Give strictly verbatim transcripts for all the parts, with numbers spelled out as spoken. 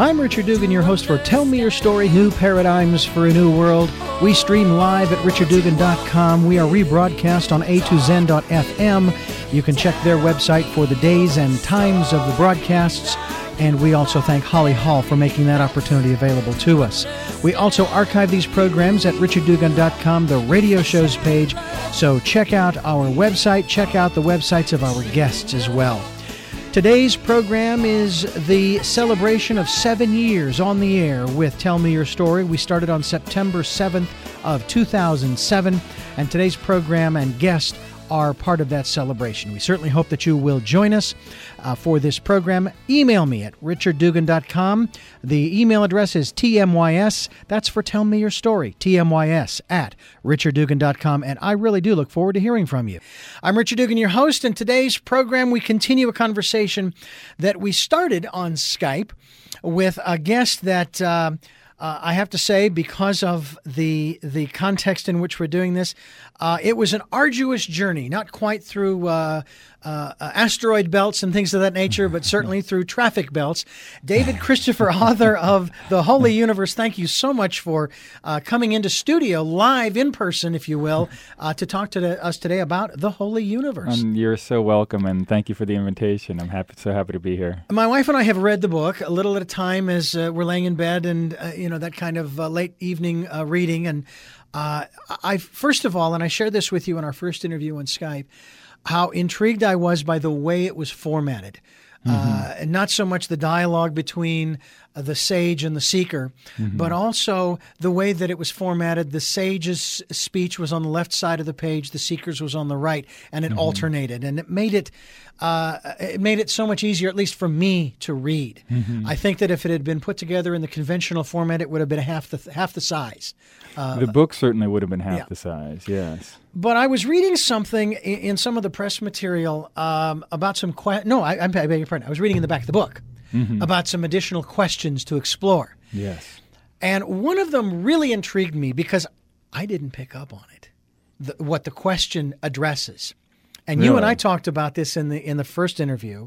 I'm Richard Dugan, your host for Tell Me Your Story, New Paradigms for a New World. We stream live at richard dugan dot com. We are rebroadcast on a two zen dot f m. You can check their website for the days and times of the broadcasts. And we also thank Holly Hall for making that opportunity available to us. We also archive these programs at richard dugan dot com, the radio shows page. So check out our website, check out the websites of our guests as well. Today's program is the celebration of seven years on the air with Tell Me Your Story. We started on September seventh of two thousand seven, and today's program and guest are part of that celebration. We certainly hope that you will join us uh, for this program. Email me at richard dugan dot com. The email address is T M Y S. That's for Tell Me Your Story, T M Y S at richard dugan dot com. And I really do look forward to hearing from you. I'm Richard Dugan, your host. In today's program, we continue a conversation that we started on Skype with a guest that uh, Uh, I have to say, because of the the context in which we're doing this, uh, it was an arduous journey, not quite through uh, uh, asteroid belts and things of that nature, but certainly through traffic belts. David Christopher, author of The Holy Universe, thank you so much for uh, coming into studio, live in person, if you will, uh, to talk to the, us today about The Holy Universe. Um, you're so welcome, and thank you for the invitation. I'm happy, so happy to be here. My wife and I have read the book a little at a time as uh, we're laying in bed and, uh, you know, that kind of uh, late evening uh, reading. And uh, I, first of all, and I shared this with you in our first interview on Skype, how intrigued I was by the way it was formatted. Mm-hmm. Uh, and not so much the dialogue between uh, the sage and the seeker, mm-hmm. but also the way that it was formatted. The sage's speech was on the left side of the page, the seeker's was on the right, and it mm-hmm. alternated. And it made it uh, it made it so much easier, at least for me, to read. Mm-hmm. I think that if it had been put together in the conventional format, it would have been half the half the size. Uh, the book certainly would have been half yeah. the size, yes. But I was reading something in, in some of the press material um, about some que- – no, I, I beg your pardon. I was reading in the back of the book mm-hmm. about some additional questions to explore. Yes. And one of them really intrigued me because I didn't pick up on it, the, what the question addresses. And really? You and I talked about this in the in the first interview,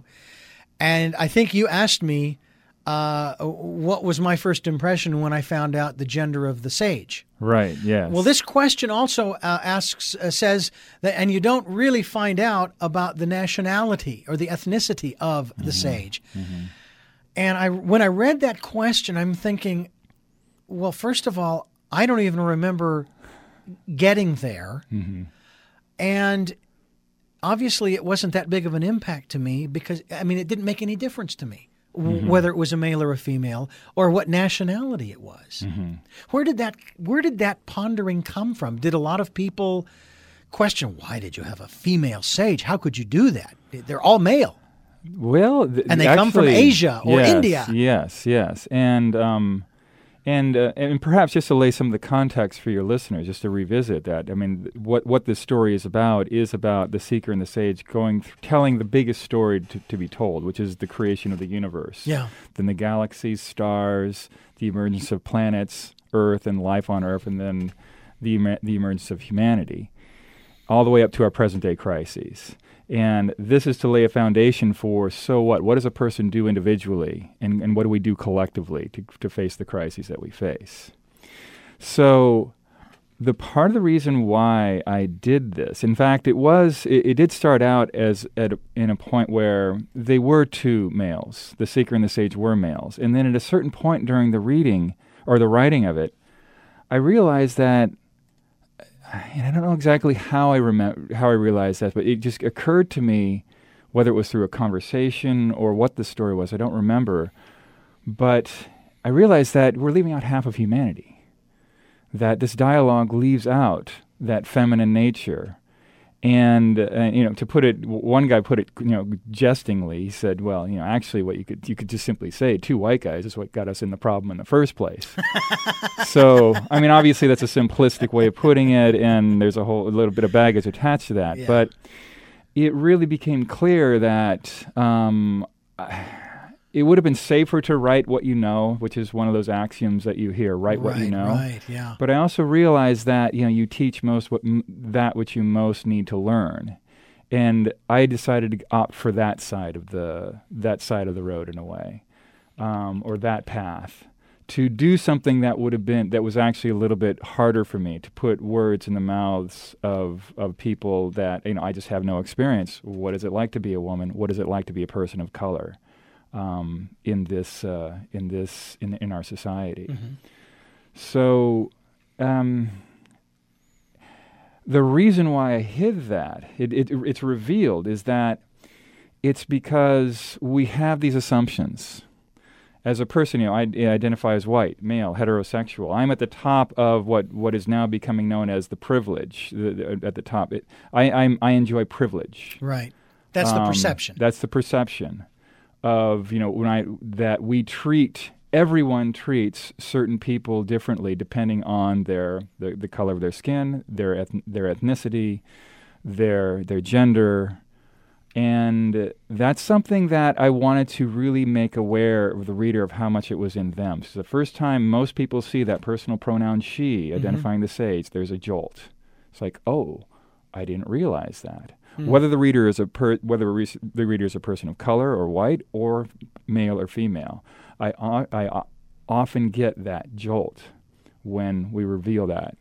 and I think you asked me uh, what was my first impression when I found out the gender of the sage. Right, yes. Well, this question also uh, asks, uh, says that, and you don't really find out about the nationality or the ethnicity of the mm-hmm. sage. Mm-hmm. And I, when I read that question, I'm thinking, well, first of all, I don't even remember getting there. Mm-hmm. And obviously it wasn't that big of an impact to me because, I mean, it didn't make any difference to me. Mm-hmm. Whether it was a male or a female, or what nationality it was. Mm-hmm. Where did that Where did that pondering come from? Did a lot of people question, why did you have a female sage? How could you do that? They're all male. Well, th- and they actually, come from Asia or yes, India. Yes, yes, and um, and uh, and perhaps just to lay some of the context for your listeners, just to revisit that. I mean, what what this story is about is about the seeker and the sage going, th- telling the biggest story to, to be told, which is the creation of the universe. Yeah. Then the galaxies, stars, the emergence of planets, Earth, and life on Earth, and then the emer- the emergence of humanity, all the way up to our present day crises. And this is to lay a foundation for, so what? What does a person do individually, and, and what do we do collectively to, to face the crises that we face? So the part of the reason why I did this, in fact, it was, it, it did start out as at a, in a point where they were two males. The seeker and the sage were males. And then at a certain point during the reading, or the writing of it, I realized that, and I don't know exactly how I remember how I realized that, but it just occurred to me, whether it was through a conversation or what the story was, I don't remember. But I realized that we're leaving out half of humanity. That this dialogue leaves out that feminine nature. And, uh, you know, to put it, one guy put it, you know, jestingly, he said, well, you know, actually what you could you could just simply say, two white guys is what got us in the problem in the first place. So, I mean, obviously that's a simplistic way of putting it, and there's a whole a little bit of baggage attached to that. Yeah. But it really became clear that um, it would have been safer to write what you know, which is one of those axioms that you hear, write right, what you know. Right, yeah. But I also realized that, you know, you teach most what m- that which you most need to learn. And I decided to opt for that side of the that side of the road in a way. um, or that path, to do something that would have been, that was actually a little bit harder for me, to put words in the mouths of, of people that, you know, I just have no experience. What is it like to be a woman? What is it like to be a person of color um, in this, uh, in this, in, in our society? Mm-hmm. So, um, the reason why I hid that, it, it, it's revealed, is that it's because we have these assumptions. As a person, you know, I, I identify as white, male, heterosexual. I'm at the top of what, what is now becoming known as the privilege. The, the, at the top, it, I I'm, I enjoy privilege. Right. That's um, the perception. That's the perception of, you know, when I that we treat everyone treats certain people differently depending on their the, the color of their skin, their eth- their ethnicity, their their gender. And that's something that I wanted to really make aware of the reader of how much it was in them. So the first time most people see that personal pronoun she, mm-hmm. identifying the sage, there's a jolt. It's like, oh, I didn't realize that. Mm. Whether the reader is a per- whether re- the reader is a person of color or white or male or female, I uh, I uh, often get that jolt when we reveal that.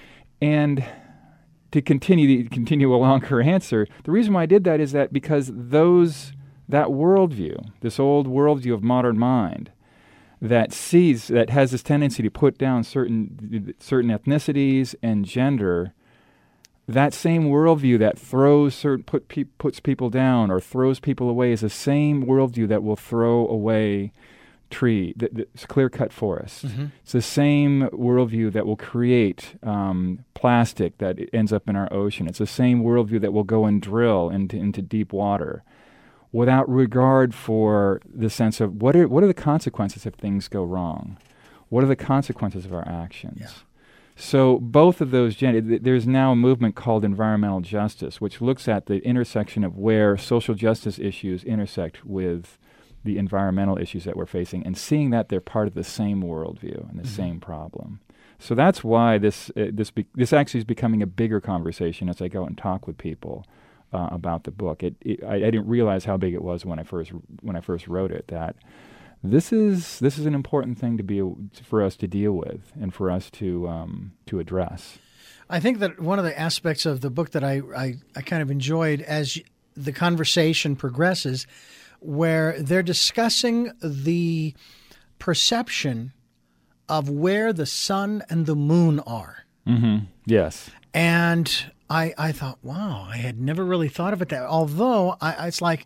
And to continue continue along her answer, the reason why I did that is that because those that worldview, this old worldview of modern mind, that sees that has this tendency to put down certain certain ethnicities and gender, that same worldview that throws certain put pe- puts people down or throws people away is the same worldview that will throw away tree, th- th- clear-cut forest. Mm-hmm. It's the same worldview that will create um, plastic that ends up in our ocean. It's the same worldview that will go and drill into, into deep water without regard for the sense of what are what are the consequences if things go wrong? What are the consequences of our actions? Yeah. So both of those, gen- there's now a movement called environmental justice, which looks at the intersection of where social justice issues intersect with the environmental issues that we're facing, and seeing that they're part of the same worldview and the mm-hmm. same problem. So that's why this uh, this be- this actually is becoming a bigger conversation as I go and talk with people uh, about the book. It, it I, I didn't realize how big it was when I first when I first wrote it. That this is this is an important thing to be for us to deal with and for us to um, to address. I think that one of the aspects of the book that I I, I kind of enjoyed as the conversation progresses, where they're discussing the perception of where the sun and the moon are. Mm-hmm. Yes. And I I thought, wow, I had never really thought of it that. Although I, it's like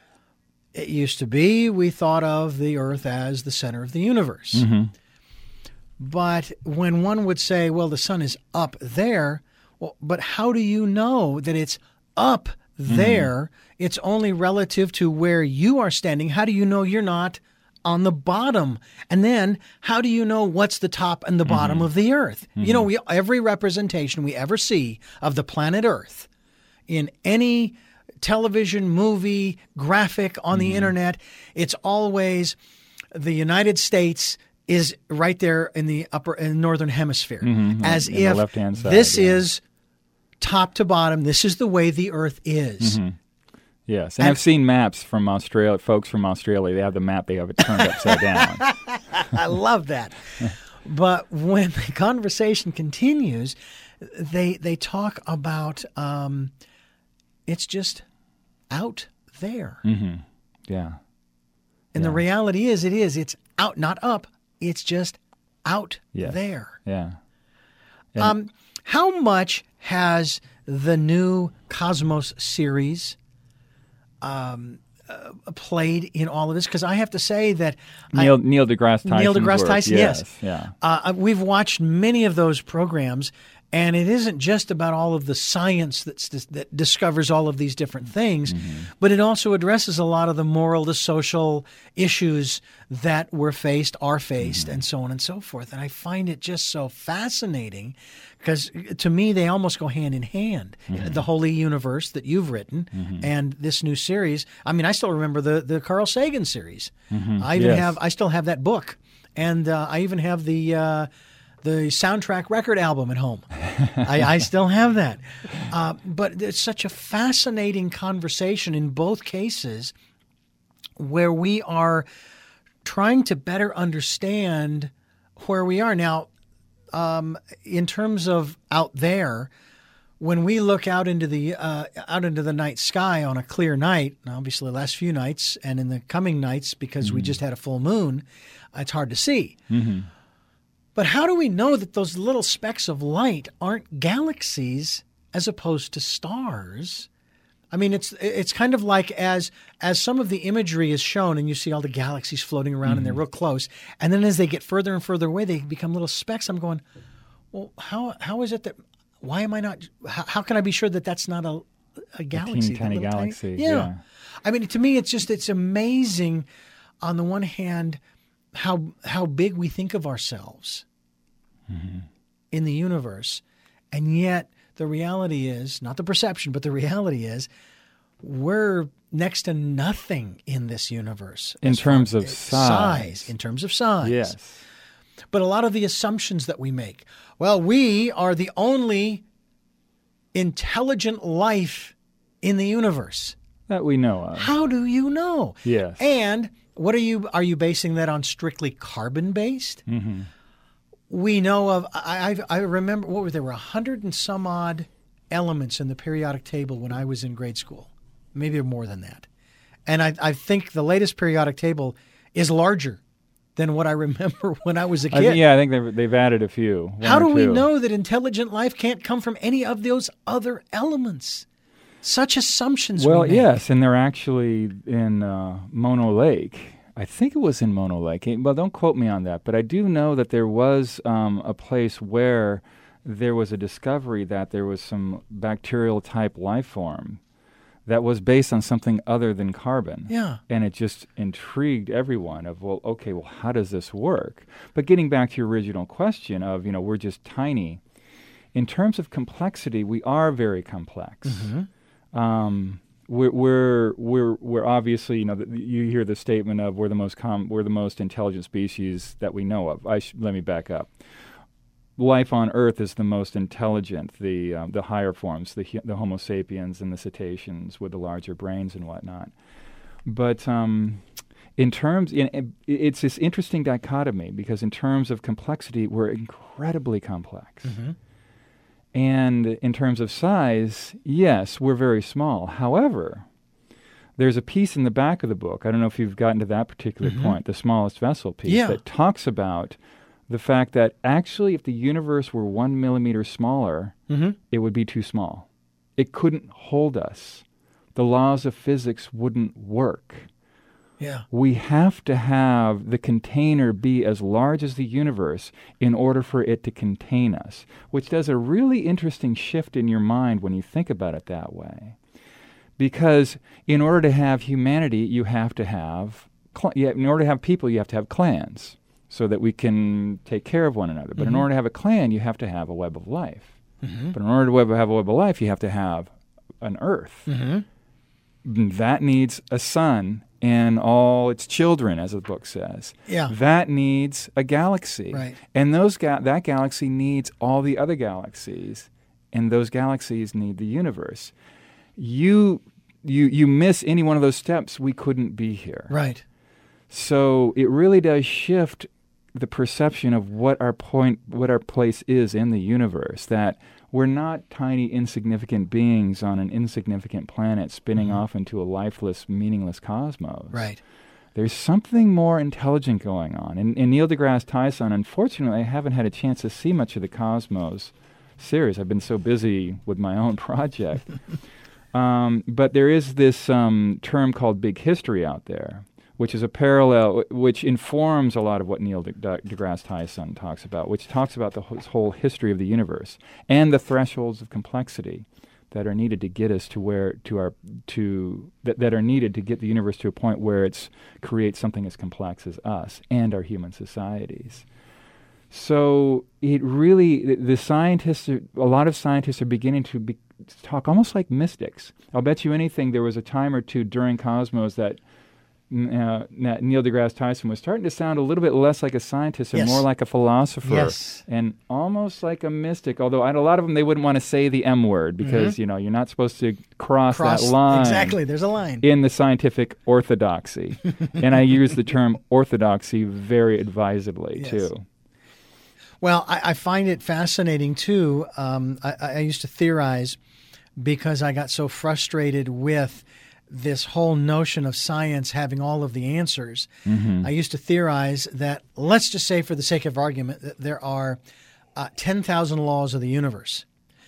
it used to be, we thought of the Earth as the center of the universe. Mm-hmm. But when one would say, well, the sun is up there, well, but how do you know that it's up there? Mm-hmm. It's only relative to where you are standing. How do you know you're not on the bottom? And then how do you know what's the top and the bottom mm-hmm. of the Earth? Mm-hmm. You know, we, every representation we ever see of the planet Earth in any television, movie, graphic on mm-hmm. the internet, it's always the United States is right there in the upper in northern hemisphere, mm-hmm. as in if the left-hand side, this yeah. is top to bottom. This is the way the Earth is. Mm-hmm. Yes, and, and I've seen maps from Australia, folks from Australia. They have the map, they have it turned upside down. I love that. But when the conversation continues, they they talk about um, it's just out there. Mm-hmm. Yeah. And yeah. the reality is, it is. It's out, not up. It's just out yes. there. Yeah. And um, how much has the new Cosmos series um, uh, played in all of this? Because I have to say that Neil I, Neil deGrasse Tyson. Neil deGrasse Tyson, yes, yes. Yeah. Uh, we've watched many of those programs. And it isn't just about all of the science that's, that discovers all of these different things, mm-hmm. but it also addresses a lot of the moral, the social issues that we're faced, are faced, mm-hmm. and so on and so forth. And I find it just so fascinating because to me, they almost go hand in hand. Mm-hmm. The Holy Universe that you've written mm-hmm. and this new series. I mean, I still remember the, the Carl Sagan series. Mm-hmm. I even yes. have, I still have that book. And uh, I even have the... Uh, the soundtrack record album at home. I, I still have that. Uh, but it's such a fascinating conversation in both cases where we are trying to better understand where we are. Now, um, in terms of out there, when we look out into the uh, out into the night sky on a clear night, and obviously the last few nights and in the coming nights, because mm-hmm. we just had a full moon, it's hard to see. Mm-hmm. But how do we know that those little specks of light aren't galaxies as opposed to stars? I mean, it's it's kind of like as as some of the imagery is shown, and you see all the galaxies floating around, mm-hmm. and they're real close, and then as they get further and further away, they become little specks. I'm going, well, how how is it that? Why am I not? How, how can I be sure that that's not a a galaxy? A teeny tiny galaxy. Tiny, yeah. yeah. I mean, to me, it's just it's amazing. On the one hand, how how big we think of ourselves mm-hmm. in the universe, and yet. The reality is, not the perception, but the reality is, we're next to nothing in this universe. In terms of size. size. In terms of size. Yes. But a lot of the assumptions that we make, well, we are the only intelligent life in the universe. That we know of. How do you know? Yes. And what are you, are you basing that on strictly carbon-based? Mm-hmm. We know of, I, I I remember, what were there were a hundred and some odd elements in the periodic table when I was in grade school, maybe more than that. And I, I think the latest periodic table is larger than what I remember when I was a kid. I, yeah, I think they've, they've added a few. How do we know that intelligent life can't come from any of those other elements? Such assumptions Well, we make. yes, and they're actually in uh, Mono Lake. I think it was in Mono Lake. Well, don't quote me on that, but I do know that there was um, a place where there was a discovery that there was some bacterial-type life form that was based on something other than carbon. Yeah. And it just intrigued everyone of, well, okay, well, how does this work? But getting back to your original question of, you know, we're just tiny. In terms of complexity, we are very complex. Mm-hmm. Um We're we're we're we're obviously, you know, the, you hear the statement of we're the most com- we're the most intelligent species that we know of. I sh- let me back up. Life on Earth is the most intelligent. The um, the higher forms, the the Homo sapiens and the cetaceans with the larger brains and whatnot. But um, in terms, in, in, it's this interesting dichotomy because in terms of complexity, we're incredibly complex. Mm-hmm. And in terms of size, yes, we're very small. However, there's a piece in the back of the book, I don't know if you've gotten to that particular mm-hmm. point, the smallest vessel piece, yeah. that talks about the fact that actually if the universe were one millimeter smaller, mm-hmm. it would be too small. It couldn't hold us. The laws of physics wouldn't work. Yeah. We have to have the container be as large as the universe in order for it to contain us, which does a really interesting shift in your mind when you think about it that way. Because in order to have humanity, you have to have, cl- yeah, in order to have people, you have to have clans so that we can take care of one another. But mm-hmm. in order to have a clan, you have to have a web of life. Mm-hmm. But in order to have a web of life, you have to have an earth. Mm-hmm. That needs a sun and all its children, as the book says. Yeah. That needs a galaxy. Right. And those ga- that galaxy needs all the other galaxies, and those galaxies need the universe. You you you miss any one of those steps, we couldn't be here. Right. So it really does shift the perception of what our point, what our place is in the universe, that we're not tiny, insignificant beings on an insignificant planet spinning mm-hmm. off into a lifeless, meaningless cosmos. Right. There's something more intelligent going on. And, and Neil deGrasse Tyson, unfortunately, I haven't had a chance to see much of the Cosmos series. I've been so busy with my own project. um, but there is this um, term called big history out there, which is a parallel, which informs a lot of what Neil de- de- deGrasse Tyson talks about, which talks about the wh- whole history of the universe and the thresholds of complexity that are needed to get us to where to our to that, that are needed to get the universe to a point where it's creates something as complex as us and our human societies. So it really, the, the scientists, are, a lot of scientists are beginning to, be, to talk almost like mystics. I'll bet you anything there was a time or two during Cosmos that uh, Neil deGrasse Tyson was starting to sound a little bit less like a scientist and Yes. more like a philosopher, Yes. and almost like a mystic. Although I, a lot of them, they wouldn't want to say the M word because Mhm. you know you're not supposed to cross, Cross, that line. exactly. There's a line. In the scientific orthodoxy, and I use the term orthodoxy very advisedly Yes. too. Well, I, I find it fascinating, too. Um, I, I used to theorize because I got so frustrated with this whole notion of science having all of the answers. Mm-hmm. I used to theorize that, let's just say for the sake of argument, that there are uh, ten thousand laws of the universe.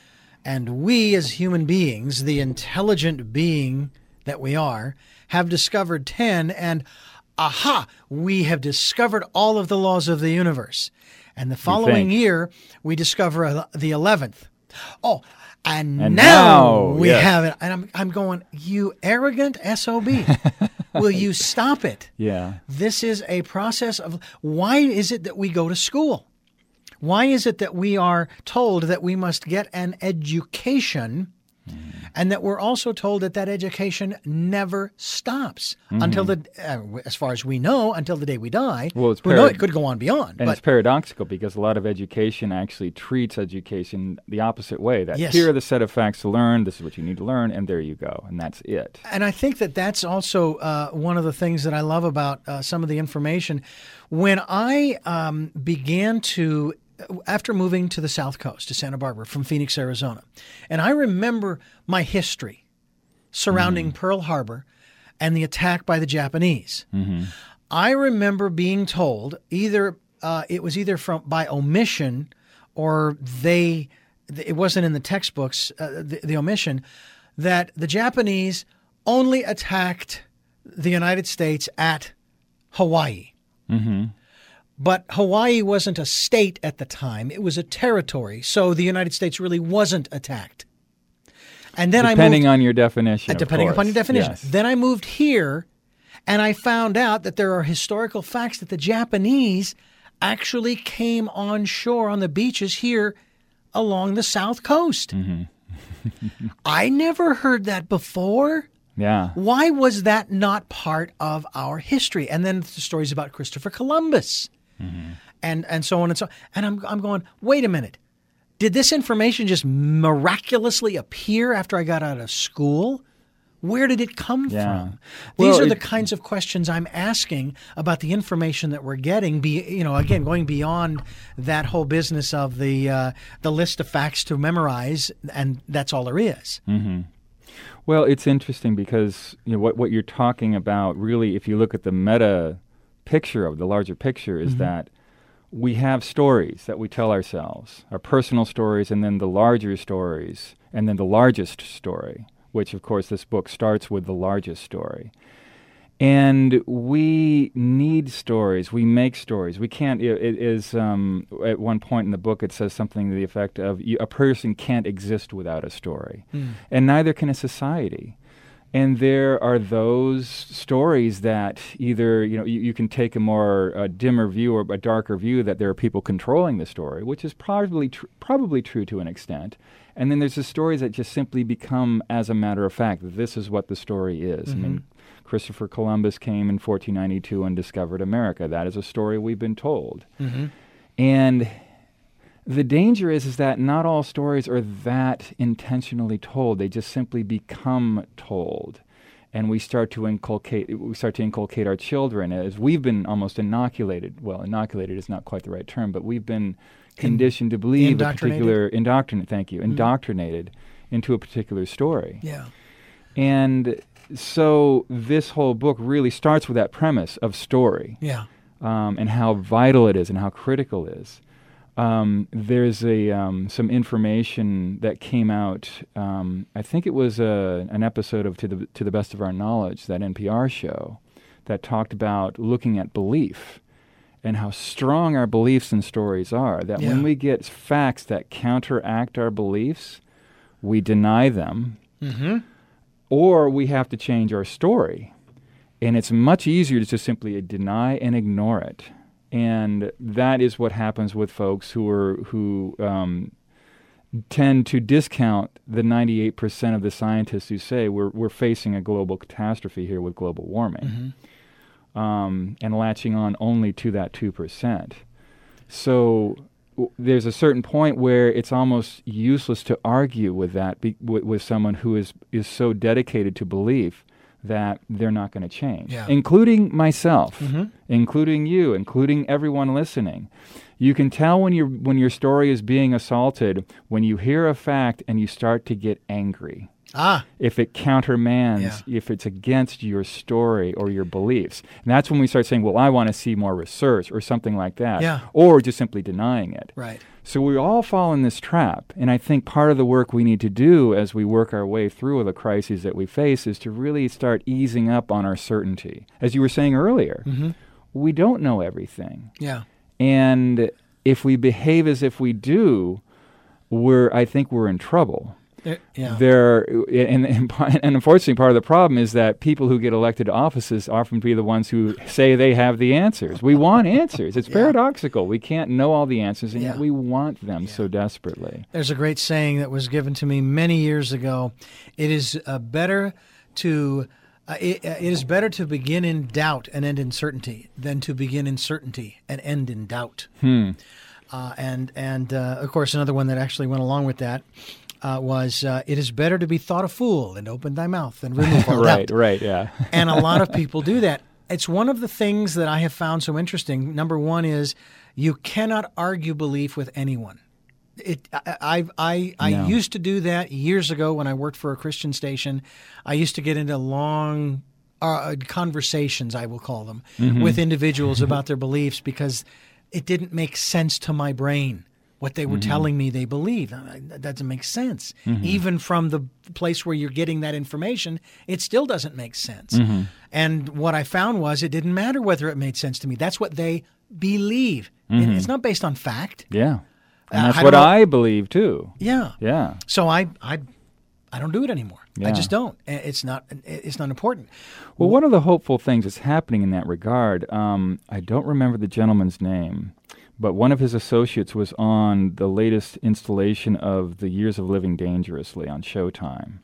And we as human beings, the intelligent being that we are, have discovered ten, and aha, we have discovered all of the laws of the universe. And the following think. year, we discover uh, the eleventh. Oh, and, And now, now, we yes. have it. And I'm, I'm going, you arrogant S O B. Will you stop it? Yeah. This is a process of, why is it that we go to school? Why is it that we are told that we must get an education, mm-hmm. and that we're also told that that education never stops mm-hmm. until the, uh, as far as we know, until the day we die? Well, it's we parad- know it could go on beyond. And but it's paradoxical because a lot of education actually treats education the opposite way. That Yes. here are the set of facts to learn, this is what you need to learn, and there you go, and that's it. And I think that that's also uh, one of the things that I love about uh, some of the information. When I um, began to, after moving to the South Coast, to Santa Barbara from Phoenix, Arizona, and I remember my history surrounding mm. Pearl Harbor and the attack by the Japanese. Mm-hmm. I remember being told either uh, it was either from by omission or they it wasn't in the textbooks, uh, the, the omission, that the Japanese only attacked the United States at Hawaii. Mm-hmm. But Hawaii wasn't a state at the time. It was a territory. So the United States really wasn't attacked. And then depending I moved, on your definition, uh, of depending course. upon your definition. Yes. Then I moved here, and I found out that there are historical facts that the Japanese actually came on shore on the beaches here along the South Coast. Mm-hmm. I never heard that before. Yeah. Why was that not part of our history? And then the stories about Christopher Columbus, mm-hmm. and and so on and so on. And I'm I'm going, wait a minute. Did this information just miraculously appear after I got out of school? Where did it come Yeah. from? Well, These are it- the kinds of questions I'm asking about the information that we're getting. Be you know, again, going beyond that whole business of the uh, the list of facts to memorize, and that's all there is. Mm-hmm. Well, it's interesting because you know what what you're talking about. Really, if you look at the meta picture of the larger picture, is Mm-hmm. that we have stories that we tell ourselves, our personal stories, and then the larger stories, and then the largest story, which, of course, this book starts with the largest story. And we need stories. We make stories. We can't, it, it is, um, at one point in the book, it says something to the effect of, you, a person can't exist without a story. Mm. And neither can a society. And there are those stories that either, you know, you, you can take a more uh, dimmer view or a darker view that there are people controlling the story, which is probably tr- probably true to an extent. And then there's the stories that just simply become, as a matter of fact, this is what the story is. Mm-hmm. I mean, Christopher Columbus came in fourteen ninety-two and discovered America. That is a story we've been told. Mm-hmm. And the danger is, is that not all stories are that intentionally told. They just simply become told. And we start to inculcate we start to inculcate our children as we've been almost inoculated. Well, inoculated is not quite the right term, but we've been conditioned to believe a indoctrinated? particular indoctrinate, thank you, Mm-hmm. indoctrinated into a particular story. Yeah. And so this whole book really starts with that premise of story. Yeah. Um, and how vital it is and how critical it is. Um, there's a um, some information that came out. Um, I think it was a, an episode of To the To the Best of Our Knowledge, that N P R show, that talked about looking at belief and how strong our beliefs and stories are. That Yeah. when we get facts that counteract our beliefs, we deny them, Mm-hmm. or we have to change our story. And it's much easier to just simply deny and ignore it. And that is what happens with folks who are who um, tend to discount the ninety-eight percent of the scientists who say we're we're facing a global catastrophe here with global warming. Mm-hmm. um, and latching on only to that two percent. So w- there's a certain point where it's almost useless to argue with that be- with, with someone who is, is so dedicated to belief that they're not going to change, Yeah. including myself, Mm-hmm. including you, including everyone listening. You can tell when your when your story is being assaulted when you hear a fact and you start to get angry. Ah, If it countermands, Yeah. if it's against your story or your beliefs. And that's when we start saying, well, I want to see more research or something like that. Yeah. Or just simply denying it. right. So we all fall in this trap. And I think part of the work we need to do as we work our way through the crises that we face is to really start easing up on our certainty. As you were saying earlier, Mm-hmm. we don't know everything. Yeah. And if we behave as if we do, we're I think we're in trouble. There- yeah. There, and, and, and unfortunately, part of the problem is that people who get elected to offices often be the ones who say they have the answers. We want answers. It's Yeah. paradoxical. We can't know all the answers, and Yeah. yet we want them Yeah. so desperately. There's a great saying that was given to me many years ago. It is uh, better to uh, it, uh, it is better to begin in doubt and end in certainty than to begin in certainty and end in doubt. Hmm. Uh, and and uh, of course, another one that actually went along with that uh, was uh, it is better to be thought a fool and open thy mouth and remove all Right, doubt. right, yeah. And a lot of people do that. It's one of the things that I have found so interesting. Number one is you cannot argue belief with anyone. It, I, I, I, I No. used to do that years ago when I worked for a Christian station. I used to get into long uh, conversations, I will call them, Mm-hmm. with individuals about their beliefs because it didn't make sense to my brain. What they were Mm-hmm. telling me they believe. That doesn't make sense. Even from the place where you're getting that information, it still doesn't make sense. Mm-hmm. And what I found was it didn't matter whether it made sense to me. That's what they believe. And it's not based on fact. Yeah. And Uh, that's I what don't know- I believe, too. Yeah. Yeah. So I, I, I don't do it anymore. I Yeah. just don't. And It's not. It's not important. Well, one of the hopeful things that's happening in that regard, um, I don't remember the gentleman's name, but one of his associates was on the latest installation of The Years of Living Dangerously on Showtime.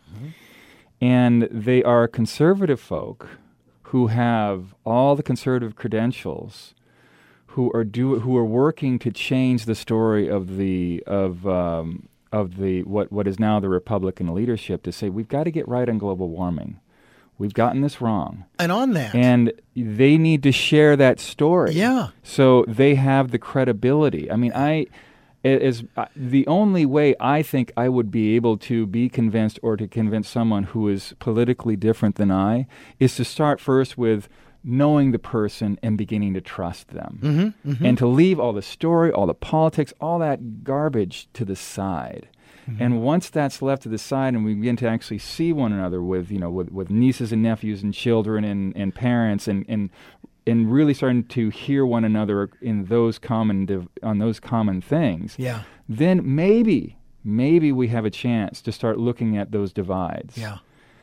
And they are conservative folk who have all the conservative credentials, who are do who are working to change the story of the of um, of the what what is now the Republican leadership to say we've got to get right on global warming. We've gotten this wrong. And on that, And they need to share that story. Yeah. So they have the credibility. I mean, I is uh, the only way I think I would be able to be convinced or to convince someone who is politically different than I is to start first with knowing the person and beginning to trust them. Mm-hmm, mm-hmm. And to leave all the story, all the politics, all that garbage to the side. Mm-hmm. And once that's left to the side and we begin to actually see one another with, you know, with, with nieces and nephews and children and, and parents and, and and really starting to hear one another in those common div- on those common things, yeah, then maybe, maybe we have a chance to start looking at those divides. yeah.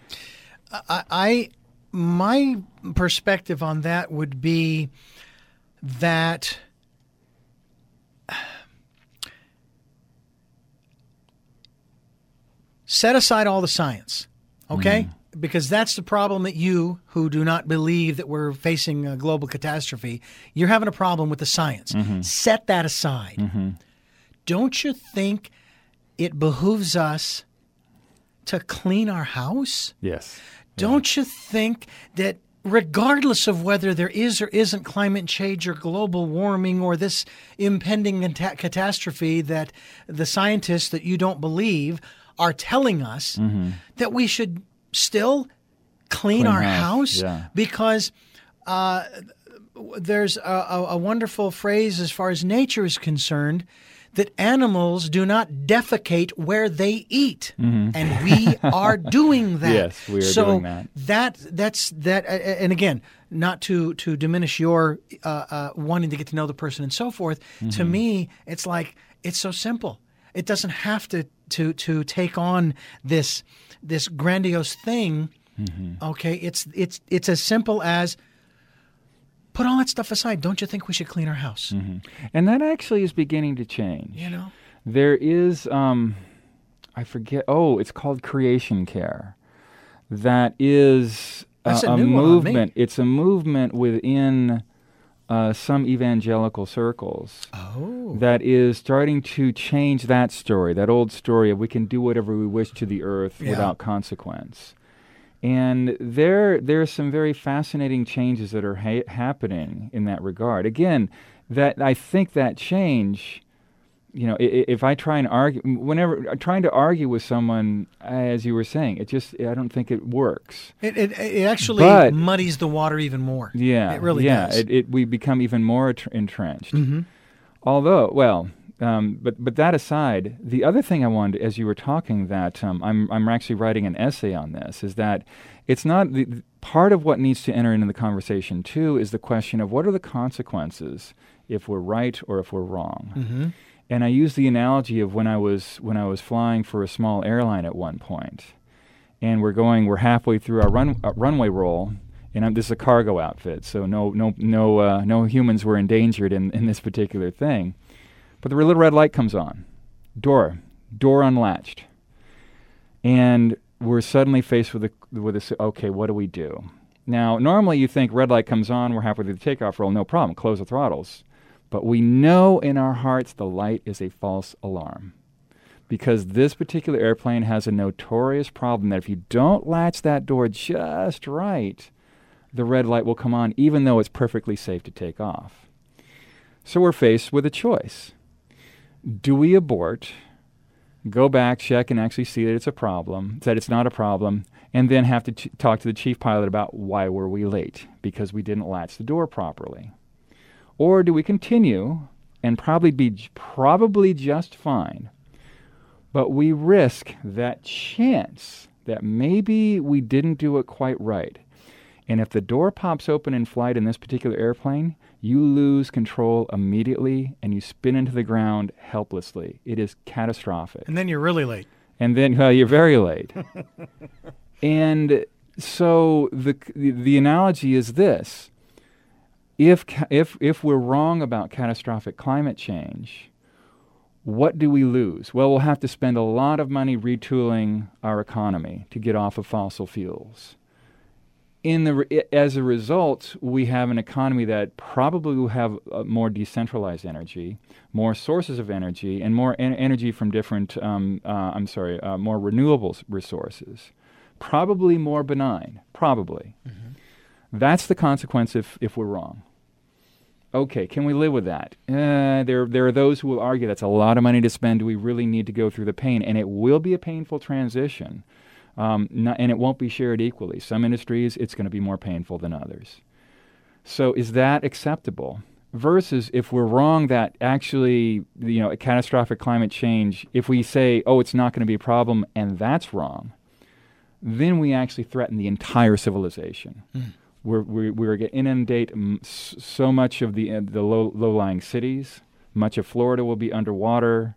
I, I my perspective on that would be that set aside all the science, okay? Mm-hmm. Because that's the problem that you, who do not believe that we're facing a global catastrophe, you're having a problem with the science. Mm-hmm. Set that aside. Mm-hmm. Don't you think it behooves us to clean our house? Yes. Don't you think that regardless of whether there is or isn't climate change or global warming or this impending cata- catastrophe that the scientists that you don't believe are telling us, Mm-hmm. that we should still clean, Clean our house, house? yeah. Because uh, there's a, a, a wonderful phrase as far as nature is concerned that animals do not defecate where they eat, and we are doing that. Mm-hmm. Yes, we are so doing that. That that's that, uh, and again, not to to diminish your uh, uh, wanting to get to know the person and so forth. Mm-hmm. To me, it's like it's so simple. It doesn't have to to to take on this this grandiose thing. Mm-hmm. Okay, it's it's it's as simple as put all that stuff aside. Don't you think we should clean our house? Mm-hmm. And that actually is beginning to change. You know. There is, um, I forget, oh, it's called creation care. That is That's a, a, a new movement. one on me. It's a movement within uh, some evangelical circles Oh. that is starting to change that story, that old story of we can do whatever we wish to the earth Yeah. without consequence. And there, there are some very fascinating changes that are ha- happening in that regard. Again, that I think that change, you know, I- if I try and argue, whenever trying to argue with someone, as you were saying, it just, I don't think it works. It, it, it actually But- muddies the water even more. Yeah, It really yeah, does. It, it, we become even more attr- entrenched. Mm-hmm. Although, well, um, but but that aside, the other thing I wanted, as you were talking, that um, I'm I'm actually writing an essay on this, is that it's not the, the part of what needs to enter into the conversation too is the question of what are the consequences if we're right or if we're wrong. Mm-hmm. And I use the analogy of when I was when I was flying for a small airline at one point, and we're going, we're halfway through our run uh, runway roll, and I'm, this is a cargo outfit, so no no no uh, no humans were endangered in, in this particular thing, but the little red light comes on, door door unlatched, and we're suddenly faced with a with a okay, what do we do? Now normally you think red light comes on, we're halfway through the takeoff roll, no problem, close the throttles. But we know in our hearts the light is a false alarm, because this particular airplane has a notorious problem that if you don't latch that door just right, the red light will come on even though it's perfectly safe to take off. So we're faced with a choice. Do we abort, go back, check, and actually see that it's a problem, that it's not a problem, and then have to ch- talk to the chief pilot about why were we late? Because we didn't latch the door properly. Or do we continue and probably be j- probably just fine, but we risk that chance that maybe we didn't do it quite right. And if the door pops open in flight in this particular airplane, you lose control immediately and you spin into the ground helplessly. It is catastrophic. And then you're really late. And then, well, you're very late. And so the, the the analogy is this. If, ca- if, if we're wrong about catastrophic climate change, what do we lose? Well, we'll have to spend a lot of money retooling our economy to get off of fossil fuels. In the re- as a result, we have an economy that probably will have uh, more decentralized energy, more sources of energy, and more en- energy from different, um, uh, I'm sorry, uh, more renewable s- resources. Probably more benign, probably. Mm-hmm. That's the consequence if, if we're wrong. Okay, can we live with that? Uh, there, there are those who will argue that's a lot of money to spend. Do we really need to go through the pain? And it will be a painful transition, um, not, and it won't be shared equally. Some industries, it's going to be more painful than others. So is that acceptable? Versus if we're wrong that actually, you know, a catastrophic climate change, if we say, oh, it's not going to be a problem, and that's wrong, then we actually threaten the entire civilization. Mm. We're, we're, we're going to inundate m- s- so much of the uh, the low, low-lying cities. Much of Florida will be underwater.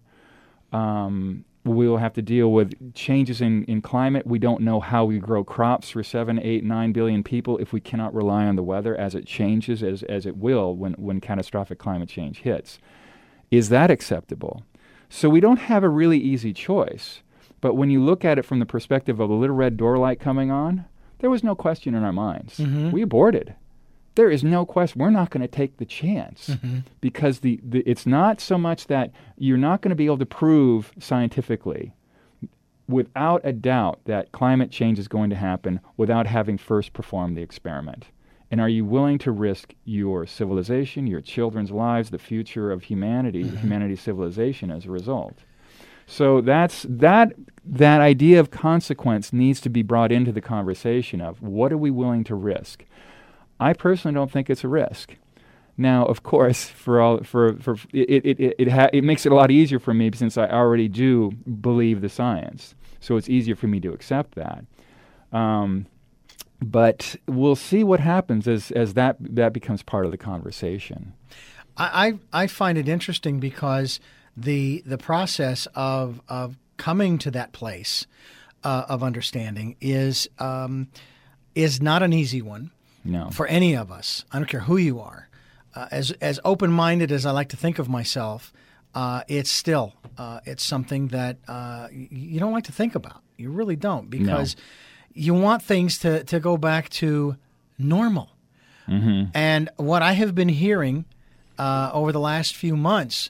Um, we'll have to deal with changes in, in climate. We don't know how we grow crops for seven, eight, nine billion people if we cannot rely on the weather as it changes, as, as it will when, when catastrophic climate change hits. Is that acceptable? So we don't have a really easy choice. But when you look at it from the perspective of a little red door light coming on, there was no question in our minds. Mm-hmm. We aborted. There is no question. We're not going to take the chance mm-hmm. because the, the it's not so much that you're not going to be able to prove scientifically without a doubt that climate change is going to happen without having first performed the experiment. And are you willing to risk your civilization, your children's lives, the future of humanity, mm-hmm. humanity's civilization as a result? So that's that that idea of consequence needs to be brought into the conversation of what are we willing to risk. I personally don't think it's a risk. Now, of course, for all for for it it it it, ha- it makes it a lot easier for me since I already do believe the science. So it's easier for me to accept that. Um, but we'll see what happens as as that that becomes part of the conversation. I I, I find it interesting because the the process of of coming to that place uh, of understanding is um, is not an easy one. No. For any of us. I don't care who you are. Uh, as as open-minded as I like to think of myself, uh, it's still uh, it's something that uh, y- you don't like to think about. You really don't, because you want things to, to go back to normal. Mm-hmm. And what I have been hearing uh, over the last few months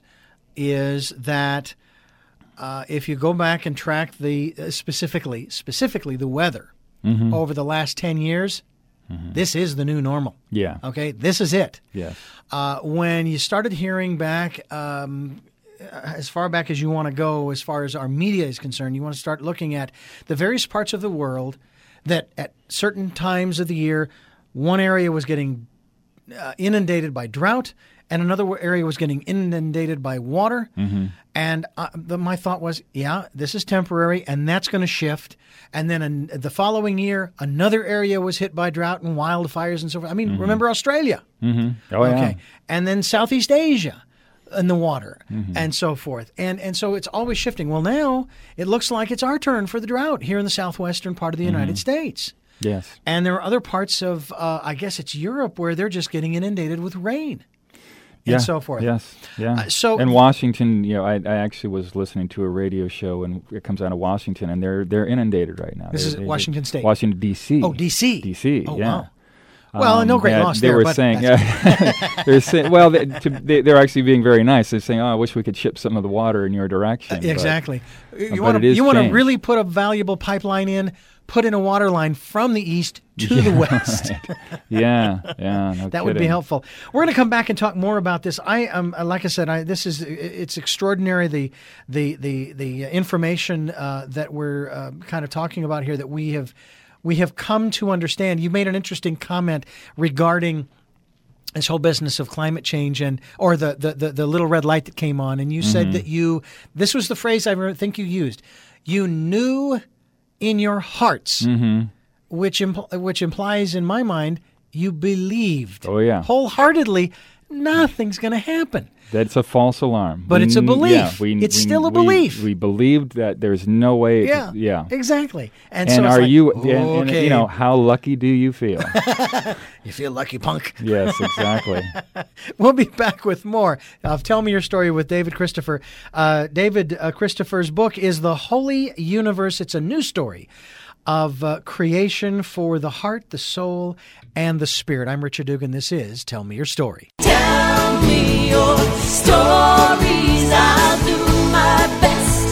is that uh, if you go back and track the uh, specifically specifically the weather Mm-hmm. over the last ten years, mm-hmm. this is the new normal. Yeah. Okay, this is it. Yes. Uh, when you started hearing back, um, as far back as you want to go, as far as our media is concerned, you want to start looking at the various parts of the world that at certain times of the year, one area was getting uh, inundated by drought and another area was getting inundated by water. Mm-hmm. And uh, the, my thought was, yeah, this is temporary, and that's going to shift. And then an, the following year, another area was hit by drought and wildfires and so forth. I mean, mm-hmm. remember Australia? Mm-hmm. Oh, okay. yeah. And then Southeast Asia in the water mm-hmm. and so forth. And and so it's always shifting. Well, now it looks like it's our turn for the drought here in the southwestern part of the United mm-hmm. States. Yes. And there are other parts of, uh, I guess it's Europe, where they're just getting inundated with rain. And yeah, so forth. Yes, yeah. Uh, so in Washington, you know, I, I actually was listening to a radio show, and it comes out of Washington, and they're they're inundated right now. This they, is they, Washington State. Washington D C. Oh, D C. D C. Oh, yeah. wow. Well, Um, no great yeah, loss they there. were but saying, yeah, they're saying, well, they, to, they, they're actually being very nice. They're saying, "Oh, I wish we could ship some of the water in your direction." Uh, but- exactly. You but want it to is you want to changed. really put a valuable pipeline in, put in a water line from the east to the west. Right. yeah, yeah. No That would be kidding. helpful. We're going to come back and talk more about this. I um, like I said, I, this is it's extraordinary the the the the information uh, that we're uh, kind of talking about here that we have we have come to understand. You made an interesting comment regarding this whole business of climate change and or the the the, the little red light that came on, and you mm-hmm. said that you this was the phrase I think you used. You knew in your hearts. Mm-hmm. Which impl- which implies, in my mind, you believed Oh, yeah. wholeheartedly nothing's going to happen. That's a false alarm. But We it's a kn- belief. Yeah, we, It's we- still a we- belief. We believed that there's no way. it Yeah, could- yeah. exactly. And, And so it's are like, you? And, and, okay, you know, how lucky do you feel? you feel lucky, punk. Yes, exactly. We'll be back with more of Tell Me Your Story with David Christopher. Uh, David uh, Christopher's book is The Holy Universe. It's a new story of uh, creation for the heart, the soul, and the spirit. I'm Richard Dugan. This is Tell Me Your Story. Tell me your stories. I'll do my best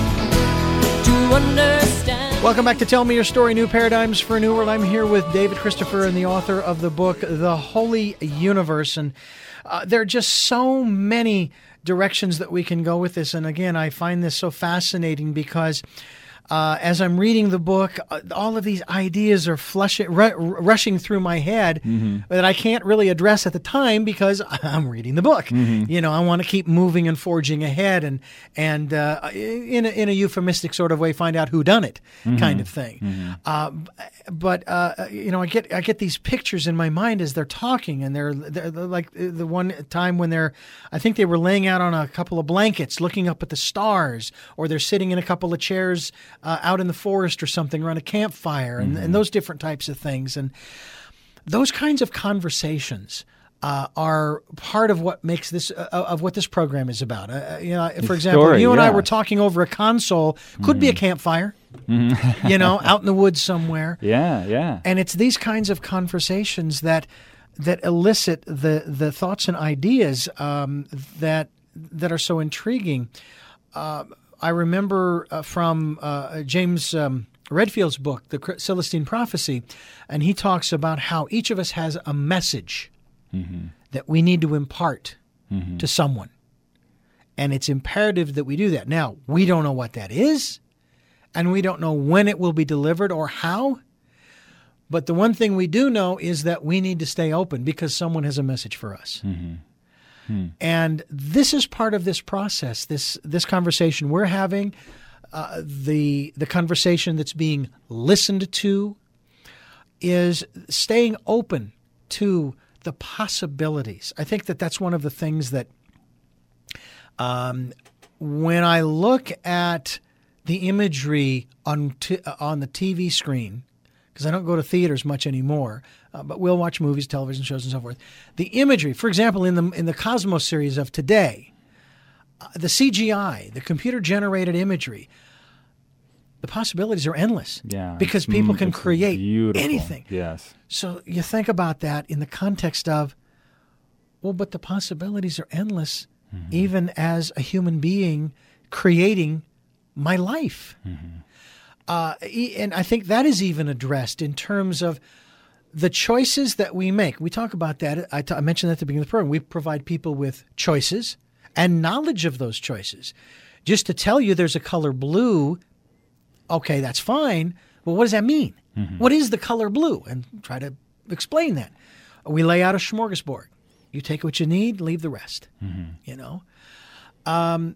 to understand. Welcome back to Tell Me Your Story, New Paradigms for a New World. I'm here with David Christopher and the author of the book, The Holy Universe. And uh, there are just so many directions that we can go with this. And again, I find this so fascinating because Uh, as I'm reading the book, uh, all of these ideas are flushing, ru- rushing through my head mm-hmm. that I can't really address at the time because I'm reading the book. Mm-hmm. You know, I want to keep moving and forging ahead, and and uh, in a, in a euphemistic sort of way, find out who done it, mm-hmm. kind of thing. Mm-hmm. Uh, but uh, you know, I get I get these pictures in my mind as they're talking, and they're, they're, they're like the one time when they're, I think they were laying out on a couple of blankets, looking up at the stars, or they're sitting in a couple of chairs. Uh, out in the forest or something around a campfire and, mm-hmm. and those different types of things. And those kinds of conversations uh, are part of what makes this, uh, of what this program is about. Uh, you know, for example, story, you and yeah. I were talking over a console, could mm-hmm. be a campfire, mm-hmm. you know, out in the woods somewhere. Yeah, yeah. And it's these kinds of conversations that that elicit the, the thoughts and ideas um, that that are so intriguing. Uh, I remember uh, from uh, James um, Redfield's book, The Celestine Prophecy, and he talks about how each of us has a message mm-hmm. that we need to impart mm-hmm. to someone. And it's imperative that we do that. Now, we don't know what that is, and we don't know when it will be delivered or how. But the one thing we do know is that we need to stay open because someone has a message for us. Mm-hmm. Hmm. And this is part of this process, this this conversation we're having, uh, the the conversation that's being listened to is staying open to the possibilities. I think that that's one of the things that um, when I look at the imagery on t- on the T V screen, because I don't go to theaters much anymore, uh, but we'll watch movies, television shows, and so forth. The imagery, for example, in the in the Cosmos series of today, uh, the C G I, the computer-generated imagery, the the possibilities are endless. Yeah, because it's people m- can it's create beautiful. anything. Yes. So you think about that in the context of, well, but the possibilities are endless, mm-hmm. even as a human being creating my life. Mm-hmm. Uh, e- and I think that is even addressed in terms of the choices that we make. We talk about that. I, t- I mentioned that at the beginning of the program. We provide people with choices and knowledge of those choices. Just to tell you there's a color blue, okay, that's fine. Well, what does that mean? Mm-hmm. What is the color blue? And try to explain that. We lay out a smorgasbord. You take what you need, leave the rest. Mm-hmm. You know? Um,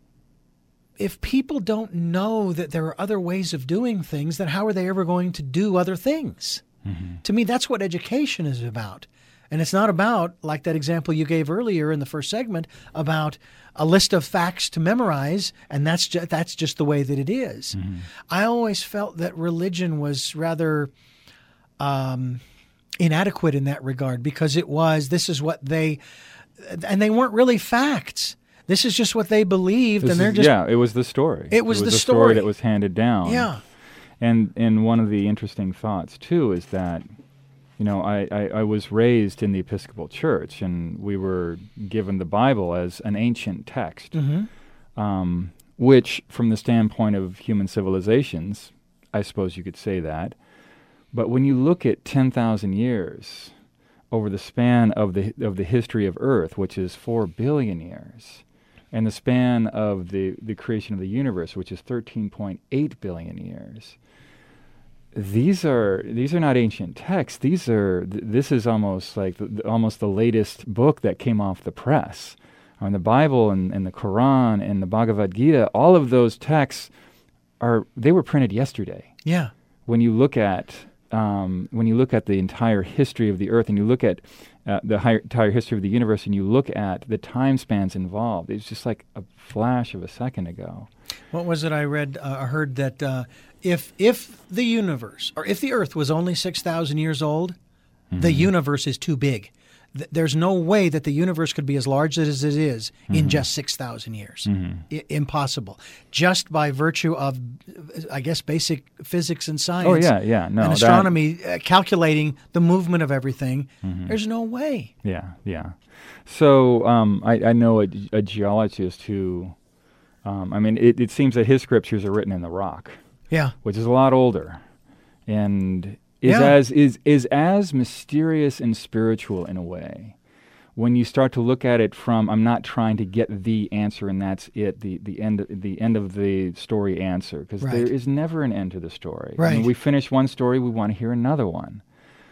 if people don't know that there are other ways of doing things, then how are they ever going to do other things? Mm-hmm. To me, that's what education is about. And it's not about, like that example you gave earlier in the first segment, about a list of facts to memorize, and that's ju- that's just the way that it is. Mm-hmm. I always felt that religion was rather um, inadequate in that regard, because it was, this is what they, and they weren't really facts. This is just what they believed, This and they're is- just... yeah, it was the story. It was the the story. that was handed down. Yeah. And and one of the interesting thoughts, too, is that, you know, I, I, I was raised in the Episcopal Church, and we were given the Bible as an ancient text, mm-hmm. um, which, from the standpoint of human civilizations, I suppose you could say that. But when you look at ten thousand years over the span of the of the history of Earth, which is four billion years, and the span of the, the creation of the universe, which is thirteen point eight billion years, These are these are not ancient texts. These are th- this is almost like the, the, almost the latest book that came off the press. On the Bible and, and the Quran and the Bhagavad Gita, all of those texts are they were printed yesterday. Yeah. When you look at um, when you look at the entire history of the Earth, and you look at uh, the hi- entire history of the universe, and you look at the time spans involved, it's just like a flash of a second ago. What was it I read? Uh, I heard that uh, if if the universe, or if the Earth was only six thousand years old, mm-hmm. the universe is too big. Th- there's no way that the universe could be as large as it is mm-hmm. in just six thousand years. Mm-hmm. I- impossible. Just by virtue of, I guess, basic physics and science. Oh, yeah, yeah. No, and astronomy, uh, calculating the movement of everything. Mm-hmm. There's no way. Yeah, yeah. So um, I, I know a, a geologist who... Um, I mean, it, it seems that his scriptures are written in the rock, yeah, which is a lot older, and is yeah. as is is as mysterious and spiritual in a way. When you start to look at it from, I'm not trying to get the answer and that's it, the the end the end of the story answer, because right. there is never an end to the story. Right. When we finish one story, we want to hear another one.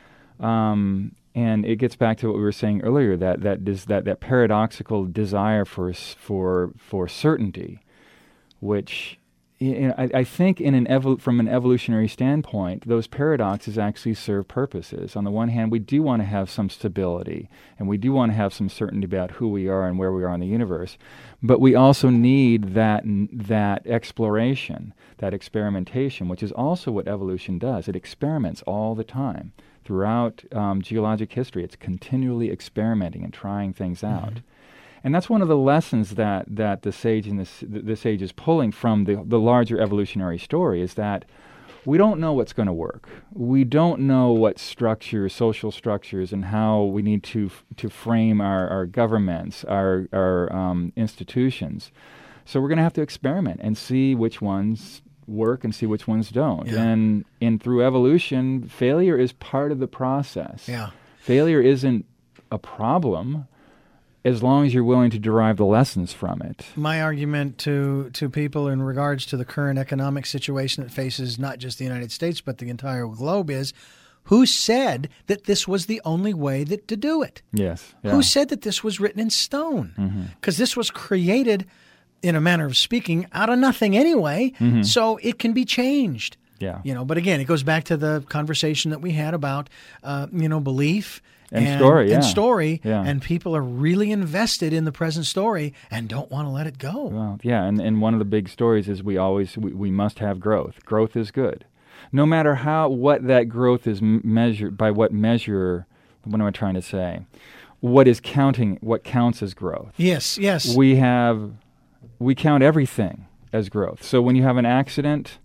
Um, And it gets back to what we were saying earlier, that that is that, that paradoxical desire for for for certainty, which you know, I, I think in an evol- from an evolutionary standpoint, those paradoxes actually serve purposes. On the one hand, we do want to have some stability, and we do want to have some certainty about who we are and where we are in the universe, but we also need that that exploration, that experimentation, which is also what evolution does. It experiments all the time. Throughout um, geologic history, it's continually experimenting and trying things out. Mm-hmm. And that's one of the lessons that, that the sage and this, the sage is pulling from the, the larger evolutionary story, is that we don't know what's going to work. We don't know what structures, social structures, and how we need to f- to frame our, our governments, our, our um, institutions. So we're going to have to experiment and see which ones work and see which ones don't. Yeah. And and through evolution, failure is part of the process. Yeah. Failure isn't a problem as long as you're willing to derive the lessons from it. My argument to, to people in regards to the current economic situation that faces not just the United States but the entire globe is, who said that this was the only way that to do it? Yes. Yeah. Who said that this was written in stone? Because mm-hmm. this was created, in a manner of speaking, out of nothing anyway, mm-hmm. so it can be changed. Yeah. You know, but again, it goes back to the conversation that we had about, uh, you know, belief and, and story, yeah. and story, yeah. and people are really invested in the present story and don't want to let it go. Well, yeah, and, and one of the big stories is we always we, we must have growth. Growth is good, no matter how what that growth is m- measured by. What measure? What am I trying to say? What is counting? What counts as growth? Yes, yes. We have. We count everything as growth. So when you have an accident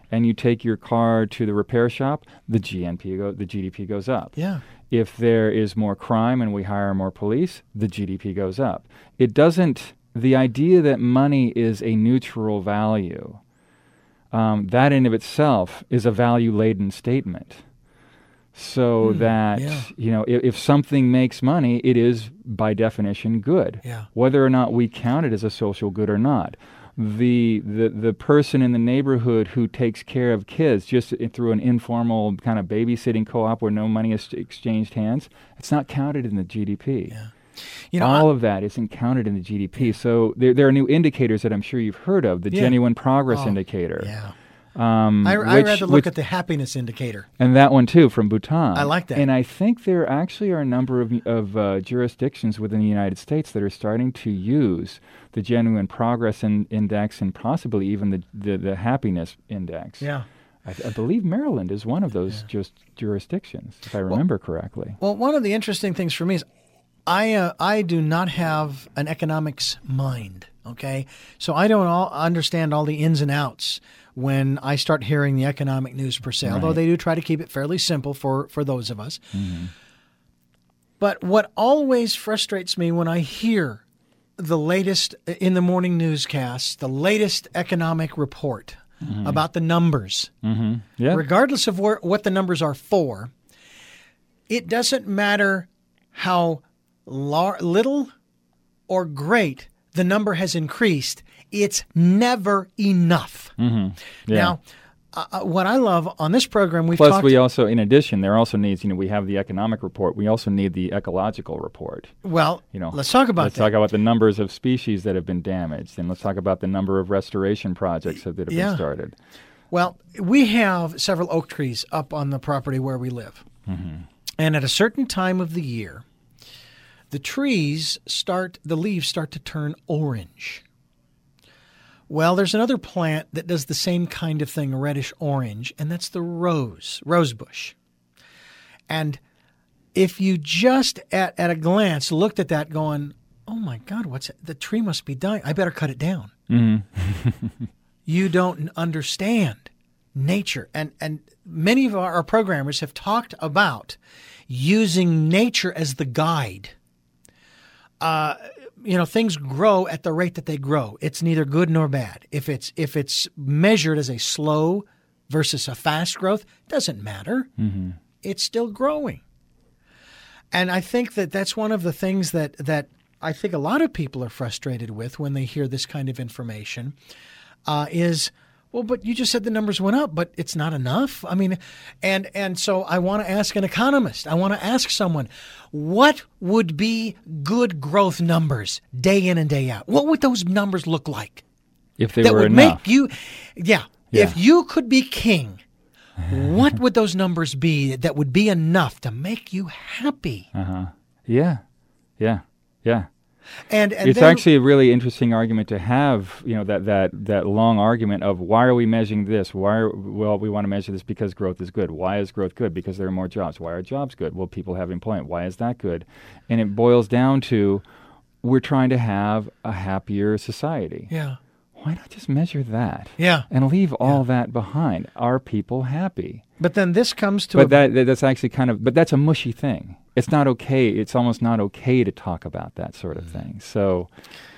and you take your car to the repair shop, the G N P go, the G D P goes up. Yeah. If there is more crime and we hire more police, the G D P goes up. It doesn't, the idea that money is a neutral value, um, that in of itself is a value-laden statement. So Hmm, that, yeah. you know, if, if something makes money, it is by definition good, Yeah. whether or not we count it as a social good or not. The, the the person in the neighborhood who takes care of kids just i- through an informal kind of babysitting co-op where no money is exchanged hands, it's not counted in the G D P. Yeah. You know, All I- of that isn't counted in the G D P. So there, there are new indicators that I'm sure you've heard of, the Yeah. genuine progress Oh, indicator. yeah. Um, I, I which- rather look which- at the happiness indicator. and that one too from Bhutan. I like that. And I think there actually are a number of of uh, jurisdictions within the United States that are starting to use the genuine progress in, index and possibly even the the, the happiness index. Yeah. I, I believe Maryland is one of those just jurisdictions, if I remember correctly. Well, one of the interesting things for me is I uh, I do not have an economics mind, okay? So I don't all understand all the ins and outs when I start hearing the economic news per se, although Right. they do try to keep it fairly simple for, for those of us. But what always frustrates me when I hear the latest in the morning newscast, the latest economic report about the numbers, Mm-hmm. Yeah. regardless of where, what the numbers are for, it doesn't matter how lar- little or great the number has increased. It's never enough. Mm-hmm. Yeah. Now, uh, what I love on this program, we've Plus, talked. we also, in addition, there also needs, you know, we have the economic report. We also need the ecological report. well, You know, let's talk about let's that. talk about the numbers of species that have been damaged, and let's talk about the number of restoration projects that have Yeah. been started. Well, we have several oak trees up on the property where we live. And at a certain time of the year, the trees start, the leaves start to turn orange. Well, there's another plant that does the same kind of thing, reddish orange, and that's the rose, rose bush. And if you just at, at a glance looked at that going, oh my God, what's it? The tree must be dying. I better cut it down. You don't understand nature. And, and many of our, our programmers have talked about using nature as the guide. Uh, you know, things grow at the rate that they grow. It's neither good nor bad. If it's if it's measured as a slow versus a fast growth, doesn't matter. Mm-hmm. It's still growing. And I think that that's one of the things that that I think a lot of people are frustrated with when they hear this kind of information uh, is, well, but you just said the numbers went up, but it's not enough. I mean, and and so I want to ask an economist. I want to ask someone, what would be good growth numbers day in and day out? What would those numbers look like? If they that were would enough. make you, yeah, Yeah. if you could be king, what would those numbers be that would be enough to make you happy? Uh-huh. Yeah. Yeah. Yeah. And, and It's then, actually a really interesting argument to have, you know, that, that, that long argument of why are we measuring this? Why are, well, we want to measure this because growth is good. Why is growth good? Because there are more jobs. Why are jobs good? Well, people have employment. Why is that good? And it boils down to we're trying to have a happier society. yeah, Why not just measure that? yeah. And leave all that behind. Are people happy? But then this comes to But a, that, that that's actually kind of, but that's a mushy thing. It's not okay. It's almost not okay to talk about that sort of thing. So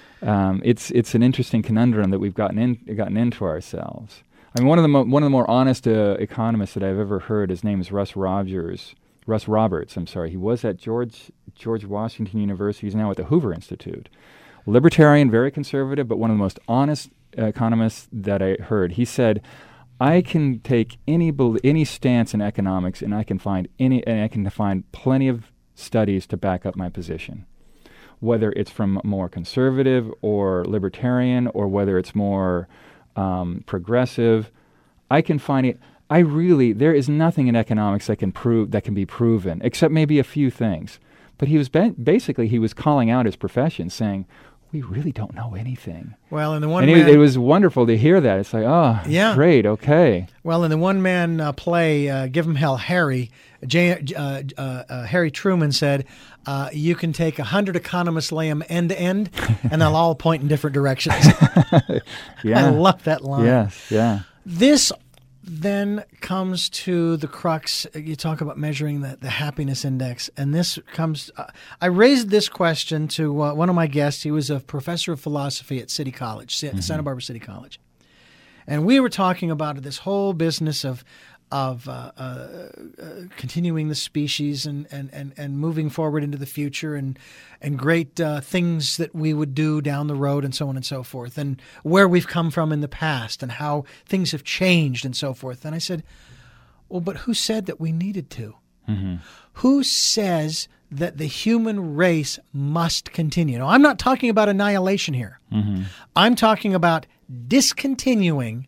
um, it's it's an interesting conundrum that we've gotten in gotten into ourselves. I mean, one of the mo- one of the more honest uh, economists that I've ever heard. His name is Russ Rogers. Russ Roberts. I'm sorry. He was at George George Washington University. He's now at the Hoover Institute. Libertarian, very conservative, but one of the most honest uh, economists that I heard. He said, I can take any bel- any stance in economics, and I can find any, and I can find plenty of studies to back up my position, whether it's from more conservative or libertarian, or whether it's more um, progressive. I can find it. I really, there is nothing in economics that can prove that can be proven, except maybe a few things. But he was ba- basically he was calling out his profession, saying, we really don't know anything. well, in the one And man, it, it was wonderful to hear that. It's like, oh, Yeah. great, okay. well, in the one man uh, play, uh, Give 'em Hell, Harry. J, uh, uh, uh, Harry Truman said, uh, "You can take a hundred economists, lay them end to end, and they'll all point in different directions." Yeah. I love that line. Yes, yeah. This then comes to the crux. You talk about measuring the, the happiness index, and this comes. Uh, I raised this question to uh, one of my guests. He was a professor of philosophy at City College, mm-hmm. Santa Barbara City College, and we were talking about this whole business of of uh, uh, uh, continuing the species and, and, and, and moving forward into the future and and great uh, things that we would do down the road and so on and so forth, and where we've come from in the past and how things have changed and so forth. And I said, well, but who said that we needed to? Mm-hmm. Who says that the human race must continue? Now, I'm not talking about annihilation here. Mm-hmm. I'm talking about discontinuing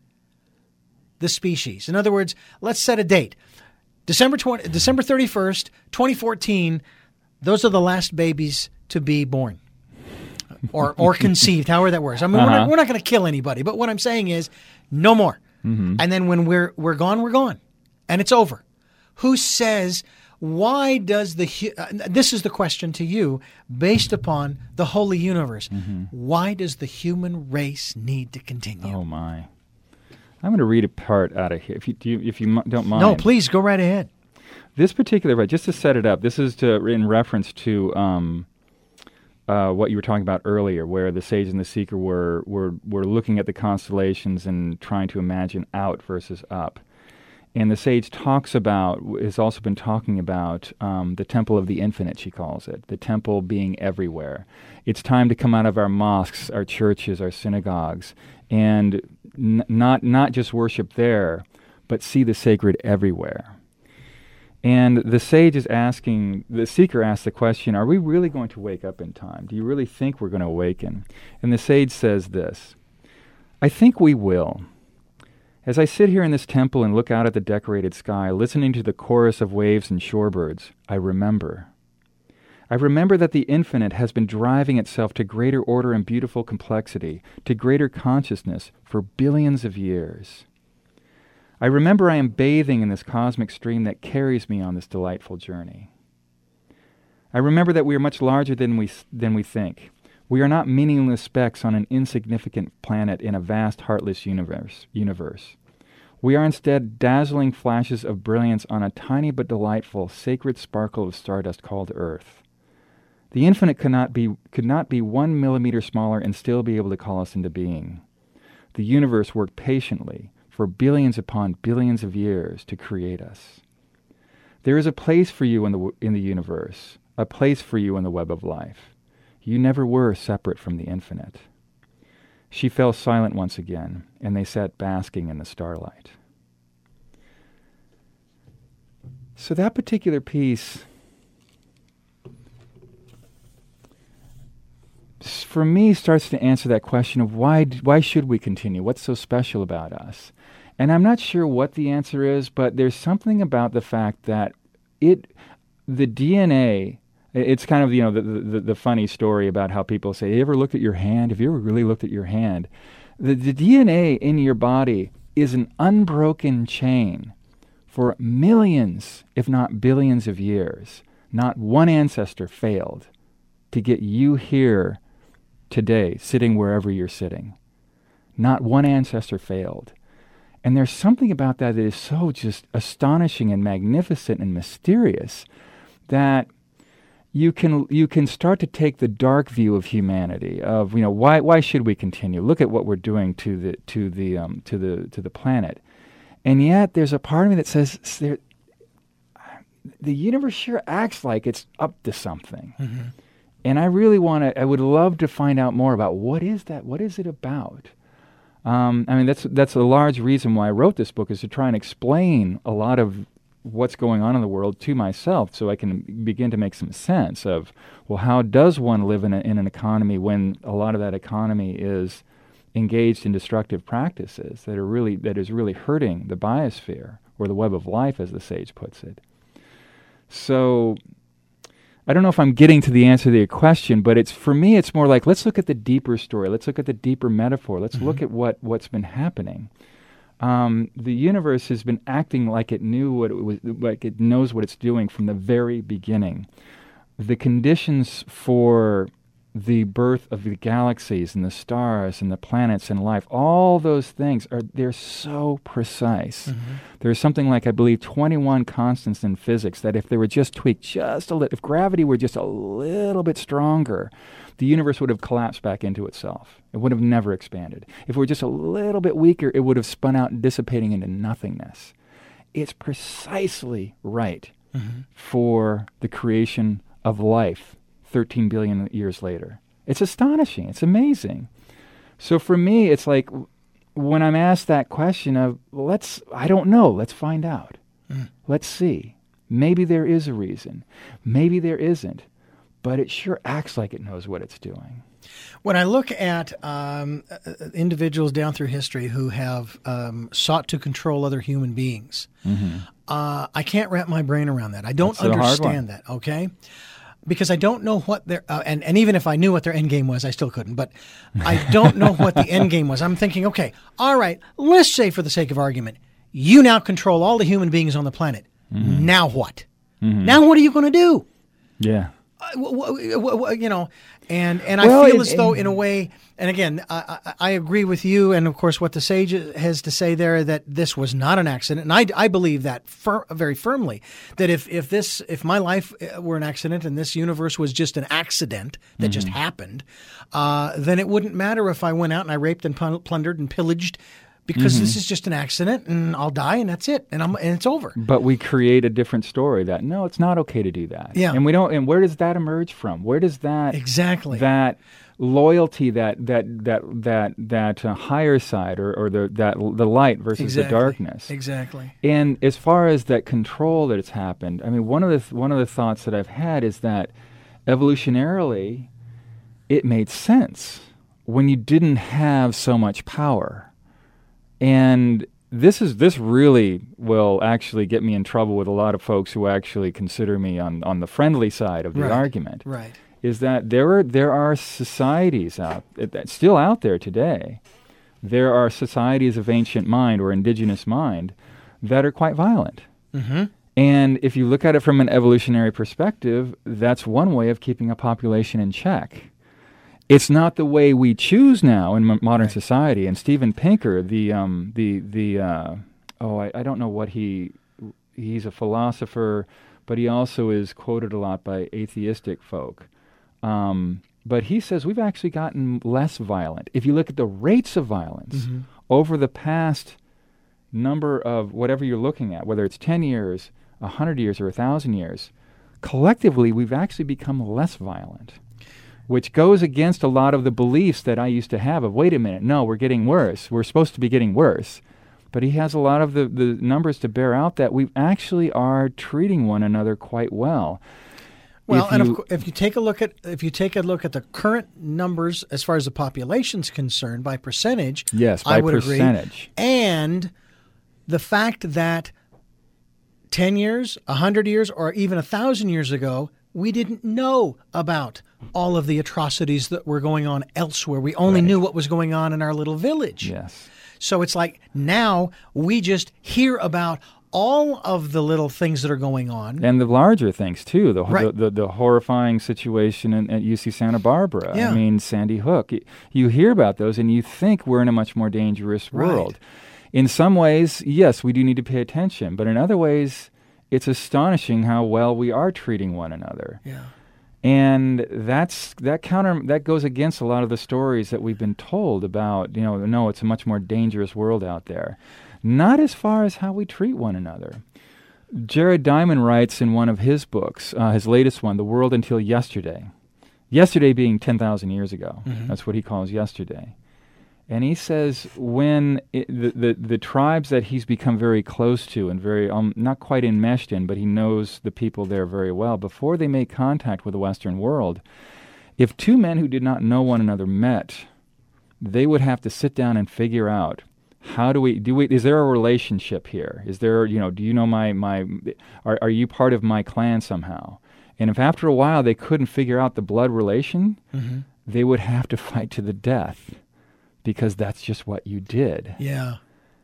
the species. In other words, let's set a date. December twentieth, December thirty-first, twenty fourteen, those are the last babies to be born or or conceived, however that works. I mean, uh-huh. we're not, we're not going to kill anybody, but what I'm saying is no more. Mm-hmm. And then when we're we're gone, we're gone. And it's over. Who says, why does the uh, this is the question to you based upon the holy universe. Mm-hmm. Why does the human race need to continue? Oh my. I'm going to read a part out of here, if you, do you, if you don't mind. No, please, go right ahead. This particular, just to set it up, this is to in reference to um, uh, what you were talking about earlier, where the sage and the seeker were, were, were looking at the constellations and trying to imagine out versus up. And the sage talks about, has also been talking about um, the temple of the infinite, she calls it, the temple being everywhere. It's time to come out of our mosques, our churches, our synagogues, and n- not not just worship there, but see the sacred everywhere. And the sage is asking, the seeker asks the question, are we really going to wake up in time? Do you really think we're going to awaken? And the sage says this, I think we will. As I sit here in this temple and look out at the decorated sky, listening to the chorus of waves and shorebirds, I remember. I remember that the infinite has been driving itself to greater order and beautiful complexity, to greater consciousness for billions of years. I remember I am bathing in this cosmic stream that carries me on this delightful journey. I remember that we are much larger than we than we think. We are not meaningless specks on an insignificant planet in a vast, heartless universe. universe. We are instead dazzling flashes of brilliance on a tiny but delightful, sacred sparkle of stardust called Earth. The infinite could not be, could not be one millimeter smaller and still be able to call us into being. The universe worked patiently for billions upon billions of years to create us. There is a place for you in the in the universe, a place for you in the web of life. You never were separate from the infinite. She fell silent once again, and they sat basking in the starlight. So that particular piece, for me, starts to answer that question of why why should we continue? What's so special about us? And I'm not sure what the answer is, but there's something about the fact that it, the D N A, it's kind of, you know, the, the, the funny story about how people say, have you ever looked at your hand? Have you ever really looked at your hand? The, the D N A in your body is an unbroken chain for millions, if not billions of years. Not one ancestor failed to get you here today, sitting wherever you're sitting. Not one ancestor failed. And there's something about that that is so just astonishing and magnificent and mysterious that you can you can start to take the dark view of humanity, of, you know, why why should we continue? Look at what we're doing to the to the um, to the to the planet. And yet there's a part of me that says there, the universe sure acts like it's up to something. Mm-hmm. And I really want to, I would love to find out more about what is that? What is it about? Um, I mean, that's that's a large reason why I wrote this book, is to try and explain a lot of what's going on in the world to myself, so I can begin to make some sense of, well, how does one live in, a, in an economy when a lot of that economy is engaged in destructive practices that are really that is really hurting the biosphere, or the web of life, as the sage puts it. So I don't know if I'm getting to the answer to your question, but it's, for me, it's more like, let's look at the deeper story. Let's look at the deeper metaphor. Let's mm-hmm. look at what, what's been happening. Um, the universe has been acting like it knew what it was, like it knows what it's doing from the very beginning. The conditions for the birth of the galaxies and the stars and the planets and life, all those things are, they're so precise. Mm-hmm. There's something like, I believe, twenty-one constants in physics that if they were just tweaked just a little, if gravity were just a little bit stronger, the universe would have collapsed back into itself. It would have never expanded. If it were just a little bit weaker, it would have spun out and dissipating into nothingness. It's precisely right Mm-hmm. for the creation of life thirteen billion years later. It's astonishing. It's amazing. So for me, it's like w- when I'm asked that question of, let's, I don't know, let's find out. Mm. Let's see. Maybe there is a reason. Maybe there isn't. But it sure acts like it knows what it's doing. When I look at um, uh, individuals down through history who have um, sought to control other human beings, Mm-hmm. uh, I can't wrap my brain around that. I don't That's a hard one. understand that, okay? Because I don't know what their, uh, and, and even if I knew what their end game was, I still couldn't, but I don't know what the end game was. I'm thinking, okay, all right, let's say for the sake of argument, you now control all the human beings on the planet. Mm-hmm. Now what? Mm-hmm. Now what are you going to do? Yeah. Uh, w- w- w- w- you know, and and Well, I feel it- as though, it- in a way, and again, I, I, I agree with you, and of course, what the sage has to say there, that this was not an accident, and I, I believe that fir- very firmly, that if if this if my life were an accident and this universe was just an accident that just happened, uh, then it wouldn't matter if I went out and I raped and pl- plundered and pillaged. Because this is just an accident, and I'll die, and that's it, and I'm and it's over. But we create a different story that, no, it's not okay to do that. Yeah. And we don't. And where does that emerge from? Where does that Exactly. that loyalty, that that that that that uh, higher side, or, or the that the light versus Exactly. the darkness? Exactly. And as far as that control that it's happened, I mean, one of the th- one of the thoughts that I've had is that evolutionarily, it made sense when you didn't have so much power. And this is this really will actually get me in trouble with a lot of folks who actually consider me on, on the friendly side of the Right. argument. Right. Is that there are there are societies out that's still out there today. There are societies of ancient mind or indigenous mind that are quite violent. Mm-hmm. And if you look at it from an evolutionary perspective, that's one way of keeping a population in check. It's not the way we choose now in m- modern Right. society. And Steven Pinker, the um, the the uh, oh, I, I don't know what he he's a philosopher, but he also is quoted a lot by atheistic folk. Um, but he says we've actually gotten less violent. If you look at the rates of violence Mm-hmm. over the past number of whatever you're looking at, whether it's ten years, a hundred years, or a thousand years, collectively we've actually become less violent. Which goes against a lot of the beliefs that I used to have of, wait a minute, no, we're getting worse. We're supposed to be getting worse. But he has a lot of the, the numbers to bear out that we actually are treating one another quite well. Well, If and you- of, cou- if you take a look at if you take a look at the current numbers as far as the population's concerned by percentage, Yes, by I would percentage. agree. And the fact that ten years, a hundred years, or even a thousand years ago, we didn't know about all of the atrocities that were going on elsewhere. We only Right. knew what was going on in our little village. Yes. So it's like now we just hear about all of the little things that are going on. And the larger things, too. The, Right. the, the, the horrifying situation in, at U C Santa Barbara. Yeah. I mean, Sandy Hook. Y- You hear about those and you think we're in a much more dangerous Right. world. In some ways, yes, we do need to pay attention. But in other ways, it's astonishing how well we are treating one another. Yeah. And that's that counter that goes against a lot of the stories that we've been told about, you know, no, it's a much more dangerous world out there. Not as far as how we treat one another. Jared Diamond writes in one of his books, uh, his latest one, The World Until Yesterday. Yesterday being ten thousand years ago. Mhm. That's what he calls yesterday. And he says when it, the, the the tribes that he's become very close to and very um, not quite enmeshed in, but he knows the people there very well, before they make contact with the Western world, if two men who did not know one another met, they would have to sit down and figure out, how do we do we is there a relationship here? Is there, you know, do you know my my are are you part of my clan somehow? And if after a while they couldn't figure out the blood relation, Mm-hmm. they would have to fight to the death. Because that's just what you did. Yeah.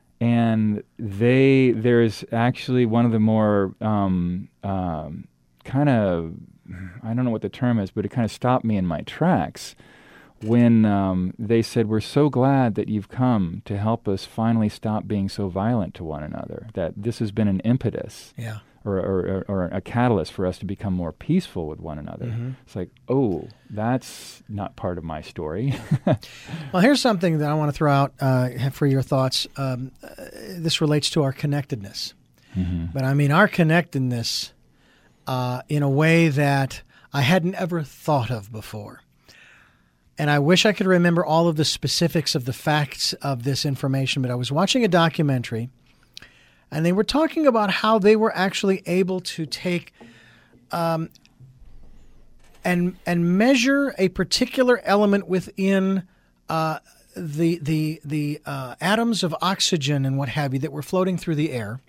And they, there's actually one of the more um, um, kind of I don't know what the term is, but it kind of stopped me in my tracks when um, they said, we're so glad that you've come to help us finally stop being so violent to one another, that this has been an impetus Yeah. or, or, or a catalyst for us to become more peaceful with one another. Mm-hmm. It's like, oh, that's not part of my story. Well, here's something that I want to throw out uh, for your thoughts. Um, uh, this relates to our connectedness. Mm-hmm. But I mean, our connectedness uh, in a way that I hadn't ever thought of before. And I wish I could remember all of the specifics of the facts of this information, but I was watching a documentary, and they were talking about how they were actually able to take um, and and measure a particular element within uh, the the the uh, atoms of oxygen and what have you that were floating through the air.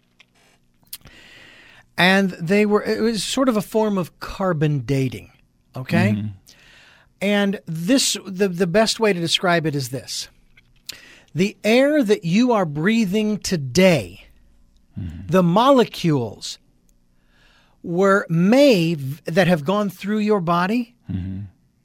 And they were, it was sort of a form of carbon dating, okay? Mm-hmm. And this, the, the best way to describe it is this. The air that you are breathing today, mm-hmm. the molecules were may, that have gone through your body, mm-hmm.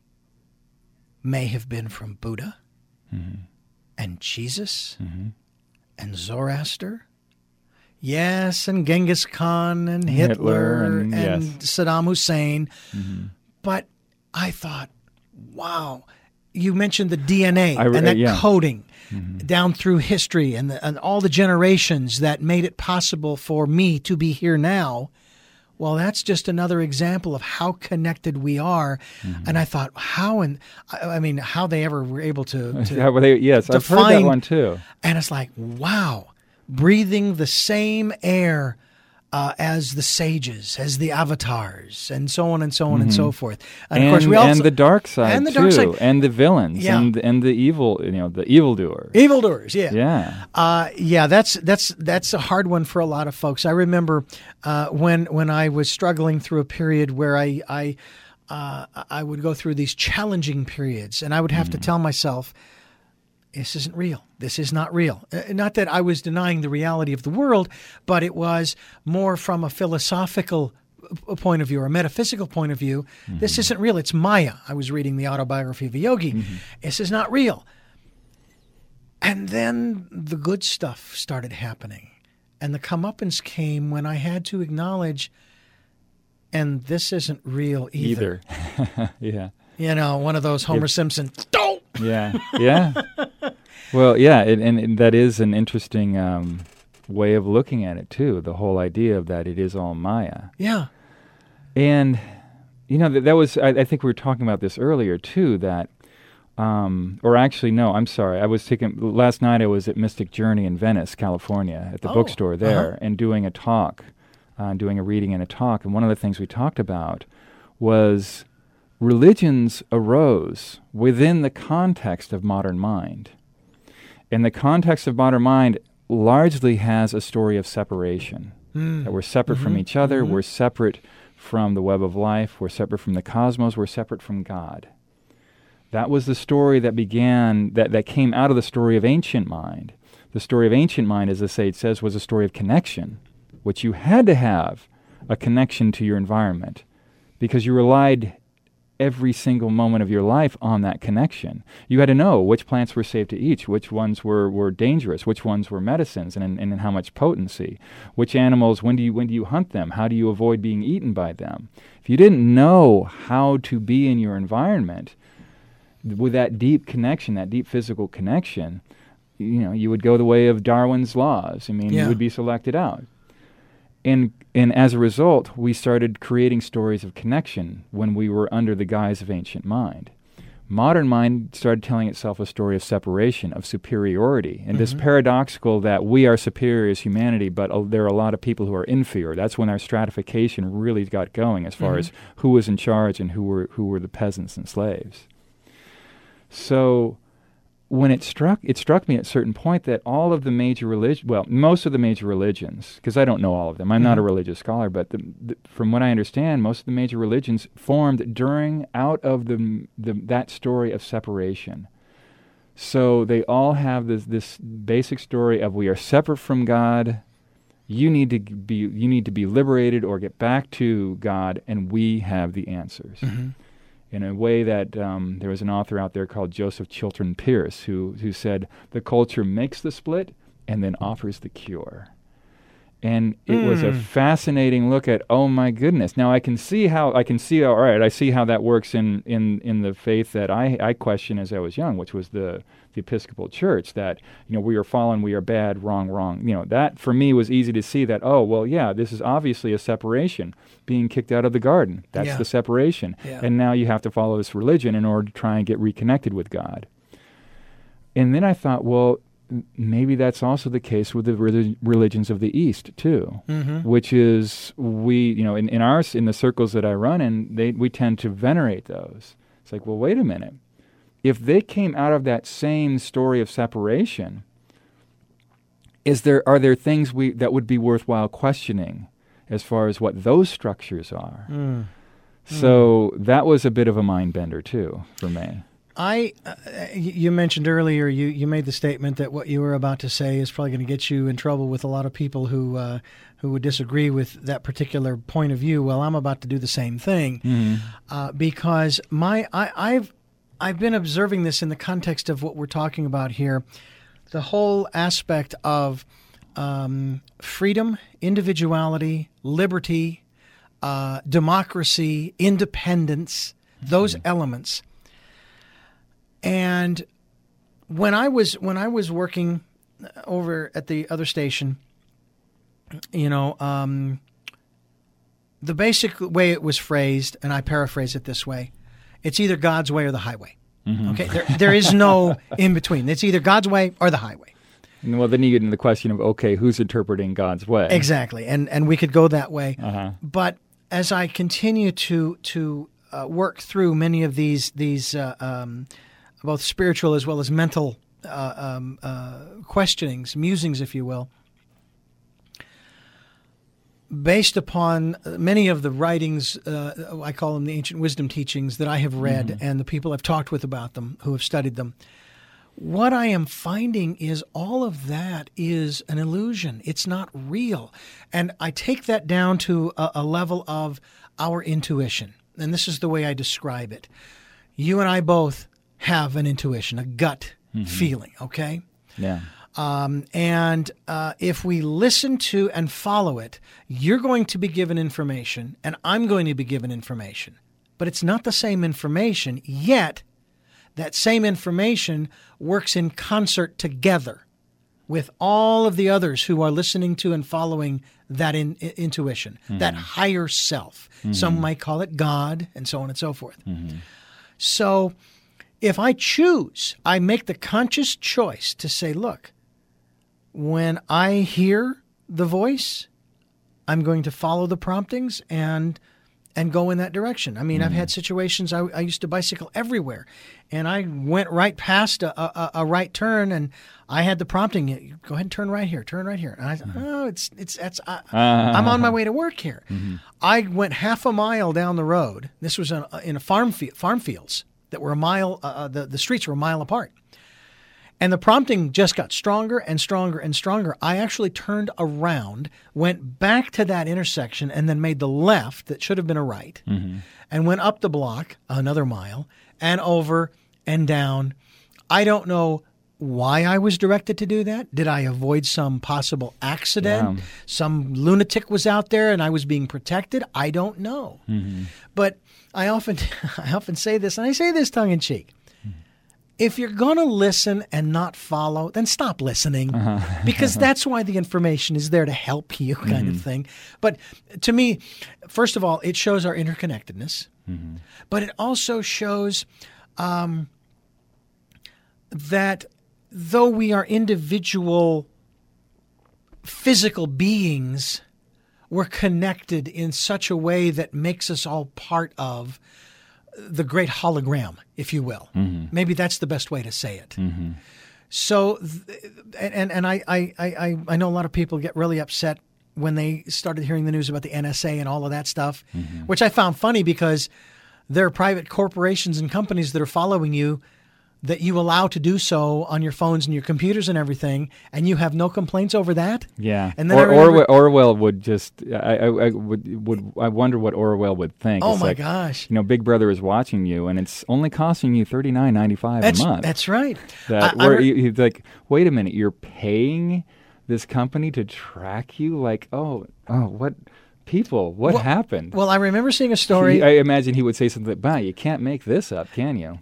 may have been from Buddha mm-hmm. and Jesus mm-hmm. and Zoroaster. Yes, and Genghis Khan and Hitler, Hitler and, and yes. Saddam Hussein. Mm-hmm. But I thought, wow, you mentioned the D N A I, and that uh, yeah. coding mm-hmm. down through history and, the, and all the generations that made it possible for me to be here now. Well, that's just another example of how connected we are. Mm-hmm. And I thought, how and I, I mean, how they ever were able to, to yeah, well, they, yes, I've heard that one too. And it's like, wow. Breathing the same air uh, as the sages, as the avatars, and so on and so on mm-hmm. and so forth. And, and of course, we also and the dark side and the too, dark side. and the villains, yeah. and and the evil, you know, the evildoers. Evildoers, yeah, yeah, uh, yeah. That's that's that's a hard one for a lot of folks. I remember uh, when when I was struggling through a period where I I uh, I would go through these challenging periods, and I would have mm-hmm. to tell myself, this isn't real. This is not real. Uh, not that I was denying the reality of the world, but it was more from a philosophical point of view or a metaphysical point of view. Mm-hmm. This isn't real. It's Maya. I was reading the autobiography of a yogi. Mm-hmm. This is not real. And then the good stuff started happening. And the comeuppance came when I had to acknowledge, and this isn't real either. Either. yeah. You know, one of those Homer if, Simpson, don't! Yeah, yeah. Well, yeah, it, and, and that is an interesting um, way of looking at it, too, the whole idea of that it is all Maya. Yeah. And, you know, that, that was, I, I think we were talking about this earlier, too, that, um, or actually, no, I'm sorry, I was taking, last night I was at Mystic Journey in Venice, California, at the oh, bookstore there, uh-huh. and doing a talk, uh, doing a reading and a talk, and one of the things we talked about was religions arose within the context of modern mind. And the context of modern mind largely has a story of separation. Mm. That we're separate mm-hmm. from each other, mm-hmm. we're separate from the web of life, we're separate from the cosmos, we're separate from God. That was the story that began, that, that came out of the story of ancient mind. The story of ancient mind, as the sage says, was a story of connection, which you had to have a connection to your environment because you relied every single moment of your life on that connection. You had to know which plants were safe to eat, which ones were, were dangerous, which ones were medicines, and, and in how much potency. Which animals, when do you when do you hunt them? How do you avoid being eaten by them? If you didn't know how to be in your environment with that deep connection, that deep physical connection, you know, you would go the way of Darwin's laws. I mean, yeah. you would be selected out. And and as a result, we started creating stories of connection when we were under the guise of ancient mind. Modern mind started telling itself a story of separation, of superiority. And mm-hmm. it's paradoxical that we are superior as humanity, but uh, there are a lot of people who are inferior. That's when our stratification really got going as far mm-hmm. as who was in charge and who were who were the peasants and slaves. So when it struck, it struck me at a certain point that all of the major religions, well, most of the major religions, because I don't know all of them, I'm mm-hmm. not a religious scholar, but the, the, from what I understand, most of the major religions formed during, out of the, the that story of separation. So they all have this, this basic story of we are separate from God, You need to be you need to be liberated or get back to God, and we have the answers. Mm-hmm. In a way that um, there was an author out there called Joseph Chilton Pierce who who said the culture makes the split and then offers the cure. And it mm. was a fascinating look at, oh my goodness. Now I can see how, I can see, all right, I see how that works in, in, in the faith that I, I questioned as I was young, which was the, the Episcopal Church, that, you know, we are fallen, we are bad, wrong, wrong. You know, that for me was easy to see that, oh, well, yeah, this is obviously a separation, being kicked out of the garden. That's yeah. the separation. Yeah. And now you have to follow this religion in order to try and get reconnected with God. And then I thought, well, maybe that's also the case with the re- religions of the East too, mm-hmm. which is we, you know, in, in our in the circles that I run in, they we tend to venerate those. It's like, well, wait a minute, if they came out of that same story of separation, is there are there things we that would be worthwhile questioning as far as what those structures are? Mm. So mm. that was a bit of a mind bender too for me. I, uh, you mentioned earlier, you, you made the statement that what you were about to say is probably going to get you in trouble with a lot of people who uh, who would disagree with that particular point of view. Well, I'm about to do the same thing mm-hmm. uh, because my I, I've I've been observing this in the context of what we're talking about here, the whole aspect of um, freedom, individuality, liberty, uh, democracy, independence, mm-hmm. those elements. And when I was when I was working over at the other station, you know, um, the basic way it was phrased, and I paraphrase it this way: it's either God's way or the highway. Mm-hmm. Okay, there there is no in between. It's either God's way or the highway. Well, then you get into the question of, okay, who's interpreting God's way? Exactly, and and we could go that way. Uh-huh. But as I continue to to uh, work through many of these these. Uh, um, both spiritual as well as mental uh, um, uh, questionings, musings, if you will, based upon many of the writings, uh, I call them the ancient wisdom teachings that I have read mm-hmm. and the people I've talked with about them, who have studied them. What I am finding is all of that is an illusion. It's not real. And I take that down to a, a level of our intuition. And this is the way I describe it. You and I both have an intuition, a gut mm-hmm. feeling, okay? Yeah. Um, and uh, if we listen to and follow it, you're going to be given information, and I'm going to be given information. But it's not the same information, yet that same information works in concert together with all of the others who are listening to and following that in, in, intuition, mm-hmm. that higher self. Mm-hmm. Some might call it God, and so on and so forth. Mm-hmm. So if I choose, I make the conscious choice to say, look, when I hear the voice, I'm going to follow the promptings and and go in that direction. I mean, mm-hmm. I've had situations, I, I used to bicycle everywhere, and I went right past a, a, a right turn, and I had the prompting, go ahead and turn right here, turn right here. And I thought, mm-hmm. oh, it's, it's, it's, I, uh, I'm on my way to work here. Mm-hmm. I went half a mile down the road. This was in, in a farm, field, farm fields. that were a mile, uh, the, the streets were a mile apart. And the prompting just got stronger and stronger and stronger. I actually turned around, went back to that intersection, and then made the left that should have been a right, mm-hmm. and went up the block another mile and over and down. I don't know why I was directed to do that. Did I avoid some possible accident? Yeah. Some lunatic was out there and I was being protected? I don't know. Mm-hmm. But I often I often say this, and I say this tongue-in-cheek. Mm-hmm. If you're going to listen and not follow, then stop listening, uh-huh. because that's why the information is there to help you, kind mm-hmm. of thing. But to me, first of all, it shows our interconnectedness, mm-hmm. but it also shows um, that though we are individual physical beings, we're connected in such a way that makes us all part of the great hologram, if you will. Mm-hmm. Maybe that's the best way to say it. Mm-hmm. So, and and I, I, I, I know a lot of people get really upset when they started hearing the news about the N S A and all of that stuff, mm-hmm. which I found funny because there are private corporations and companies that are following you that you allow to do so on your phones and your computers and everything, and you have no complaints over that? Yeah. And then or I remember- Orwell, Orwell would just. I, I, I would. Would. I wonder what Orwell would think. Oh It's my like, gosh. You know, Big Brother is watching you, and it's only costing you thirty nine ninety five a That's month. that's right. That I- I where re- you, he's like, wait a minute, you're paying this company to track you? Like, oh, oh, what people? What Well- happened? Well, I remember seeing a story, He- I imagine he would say something like, "Bah, you can't make this up, can you?"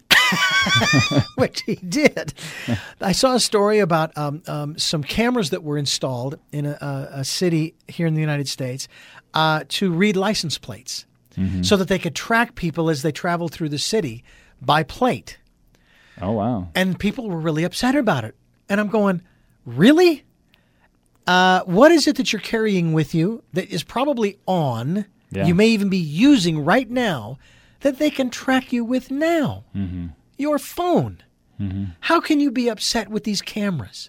which he did. I saw a story about um, um, some cameras that were installed in a, a, a city here in the United States uh, to read license plates, so that they could track people as they traveled through the city by plate. Oh wow. And people were really upset about it. And I'm going, really? Uh, what is it that you're carrying with you that is probably on, Yeah. you may even be using right now, that they can track you with now? Mm-hmm. Your phone. Mm-hmm. How can you be upset with these cameras?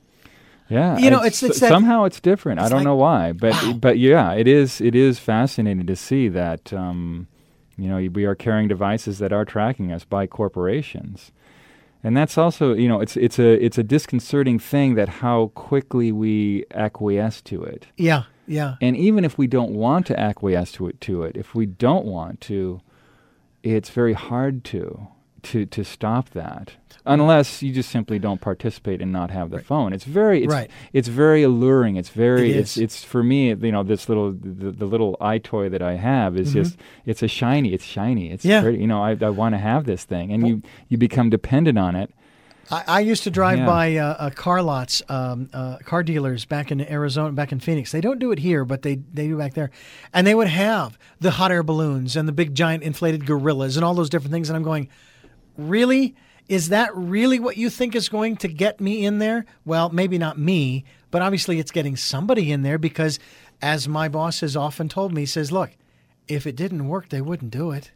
Yeah, You know, it's- it's that- somehow it's different. I it's don't like, know why, but wow. but yeah, it is it is fascinating to see that um, you know we are carrying devices that are tracking us by corporations, and that's also you know it's it's a it's a disconcerting thing that how quickly we acquiesce to it, Yeah, yeah. and even if we don't want to acquiesce to it to it, if we don't want to, it's very hard to to to stop that. Unless you just simply don't participate and not have the phone, it's very, it's, Right. it's very alluring. It's very, It it's, is. it's for me. You know, this little, the, the little eye toy that I have is just, it's a shiny. It's shiny. It's Mm-hmm. Yeah. pretty. You know, I, I want to have this thing, and you, you become dependent on it. I, I used to drive Yeah. by uh, uh, car lots, um, uh, car dealers back in Arizona, back in Phoenix. They don't do it here, but they, they do back there. And they would have the hot air balloons and the big giant inflated gorillas and all those different things. And I'm going, really? Is that really what you think is going to get me in there? Well, maybe not me, but obviously it's getting somebody in there because, as my boss has often told me, he says, look, if it didn't work, they wouldn't do it.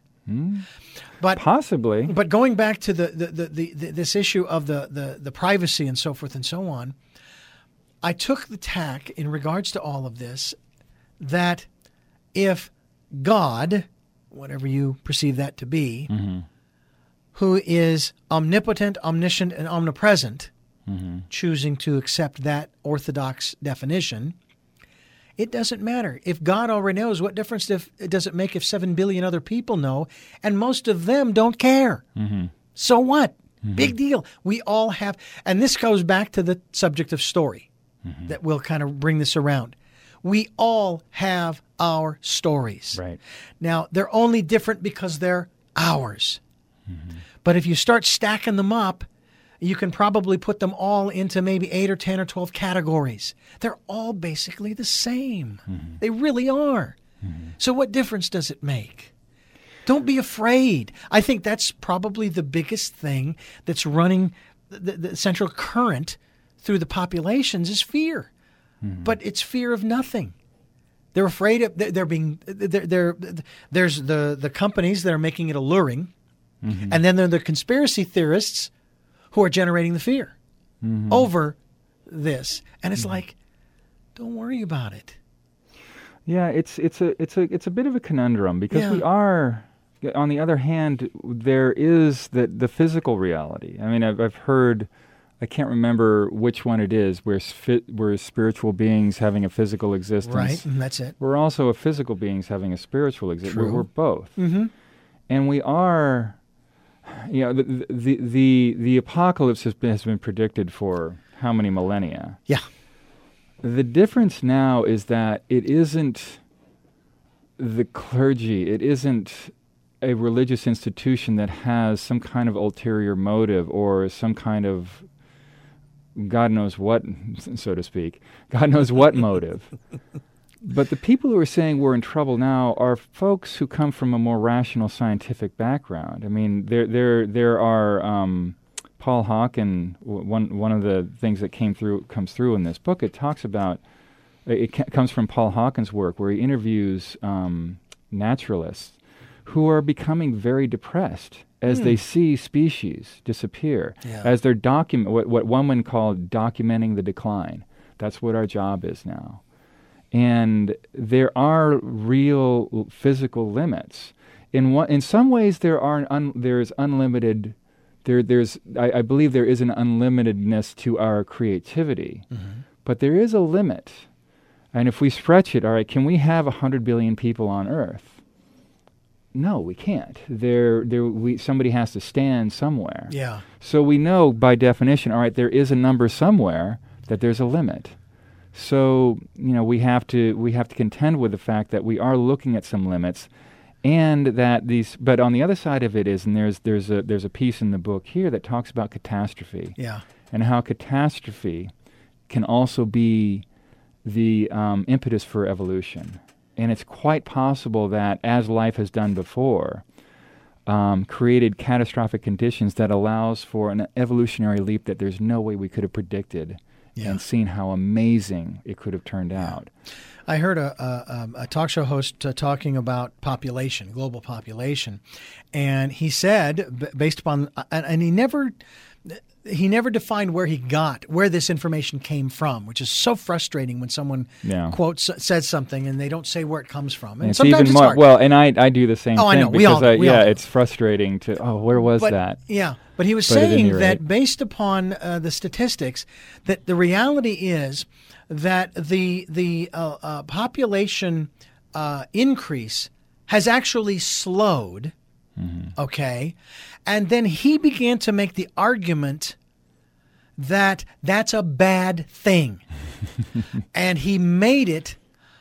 But Possibly. but going back to the, the, the, the, the this issue of the, the, the privacy and so forth and so on, I took the tack in regards to all of this that if God, whatever you perceive that to be, who is omnipotent, omniscient, and omnipresent, choosing to accept that orthodox definition, it doesn't matter. If God already knows, what difference if, does it make if seven billion other people know, and most of them don't care? So what? Big deal. We all have, and this goes back to the subject of story that will kind of bring this around. We all have our stories. Right. Now, they're only different because they're ours. But if you start stacking them up, you can probably put them all into maybe eight or ten or twelve categories. They're all basically the same. They really are. So what difference does it make? Don't be afraid. I think that's probably the biggest thing that's running the, the central current through the populations is fear. But it's fear of nothing. They're afraid of they're being they're, they're, there's the the companies that are making it alluring. Mm-hmm. And then there are the conspiracy theorists who are generating the fear mm-hmm. over this. And it's mm-hmm. like, don't worry about it. Yeah, it's it's a it's a it's a bit of a conundrum because Yeah. we are. On the other hand, there is the the physical reality. I mean, I've I've heard, I can't remember which one it is, where sfi- where spiritual beings having a physical existence. Right, and that's it. We're also a physical beings having a spiritual existence. True. We're, we're both, Mm-hmm. and we are. You know, the the the, the apocalypse has been, has been predicted for how many millennia? Yeah. The difference now is that it isn't the clergy. It isn't a religious institution that has some kind of ulterior motive or some kind of God knows what, so to speak, God knows what motive. But the people who are saying we're in trouble now are folks who come from a more rational scientific background. I mean, there there there are um, Paul Hawken. W- one one of the things that came through comes through in this book. It talks about it ca- comes from Paul Hawken's work, where he interviews um, naturalists who are becoming very depressed as Hmm. they see species disappear, Yeah. as they're document what what one would call documenting the decline. That's what our job is now. And there are real l- physical limits. In one, in some ways, there are un, there's unlimited there there's I, I believe there is an unlimitedness to our creativity, mm-hmm. but there is a limit. And if we stretch it, all right, can we have a hundred billion people on Earth? No, we can't. There, there, we somebody has to stand somewhere. Yeah. So we know by definition, all right, there is a number somewhere that there's a limit. So you know we have to we have to contend with the fact that we are looking at some limits, and that these. But on the other side of it is, and there's there's a there's a piece in the book here that talks about catastrophe. Yeah. And how catastrophe can also be the um, impetus for evolution. And it's quite possible that, as life has done before, um, created catastrophic conditions that allows for an evolutionary leap that there's no way we could have predicted, yeah. and seen how amazing it could have turned yeah. out. I heard a, a, a talk show host uh, talking about population, global population, and he said, b- based upon, uh, and, and he never... He never defined where he got, where this information came from, which is so frustrating when someone yeah. quotes says something and they don't say where it comes from. And it's sometimes even it's more, hard. Well, and I I do the same oh, thing. I know. Because We all, I, we yeah, all do. it's frustrating to, oh, where was but, that? Yeah, but he was but saying rate, that based upon uh, the statistics, that the reality is that the, the uh, uh, population uh, increase has actually slowed, mm-hmm. okay? And then he began to make the argument that that's a bad thing. And he made it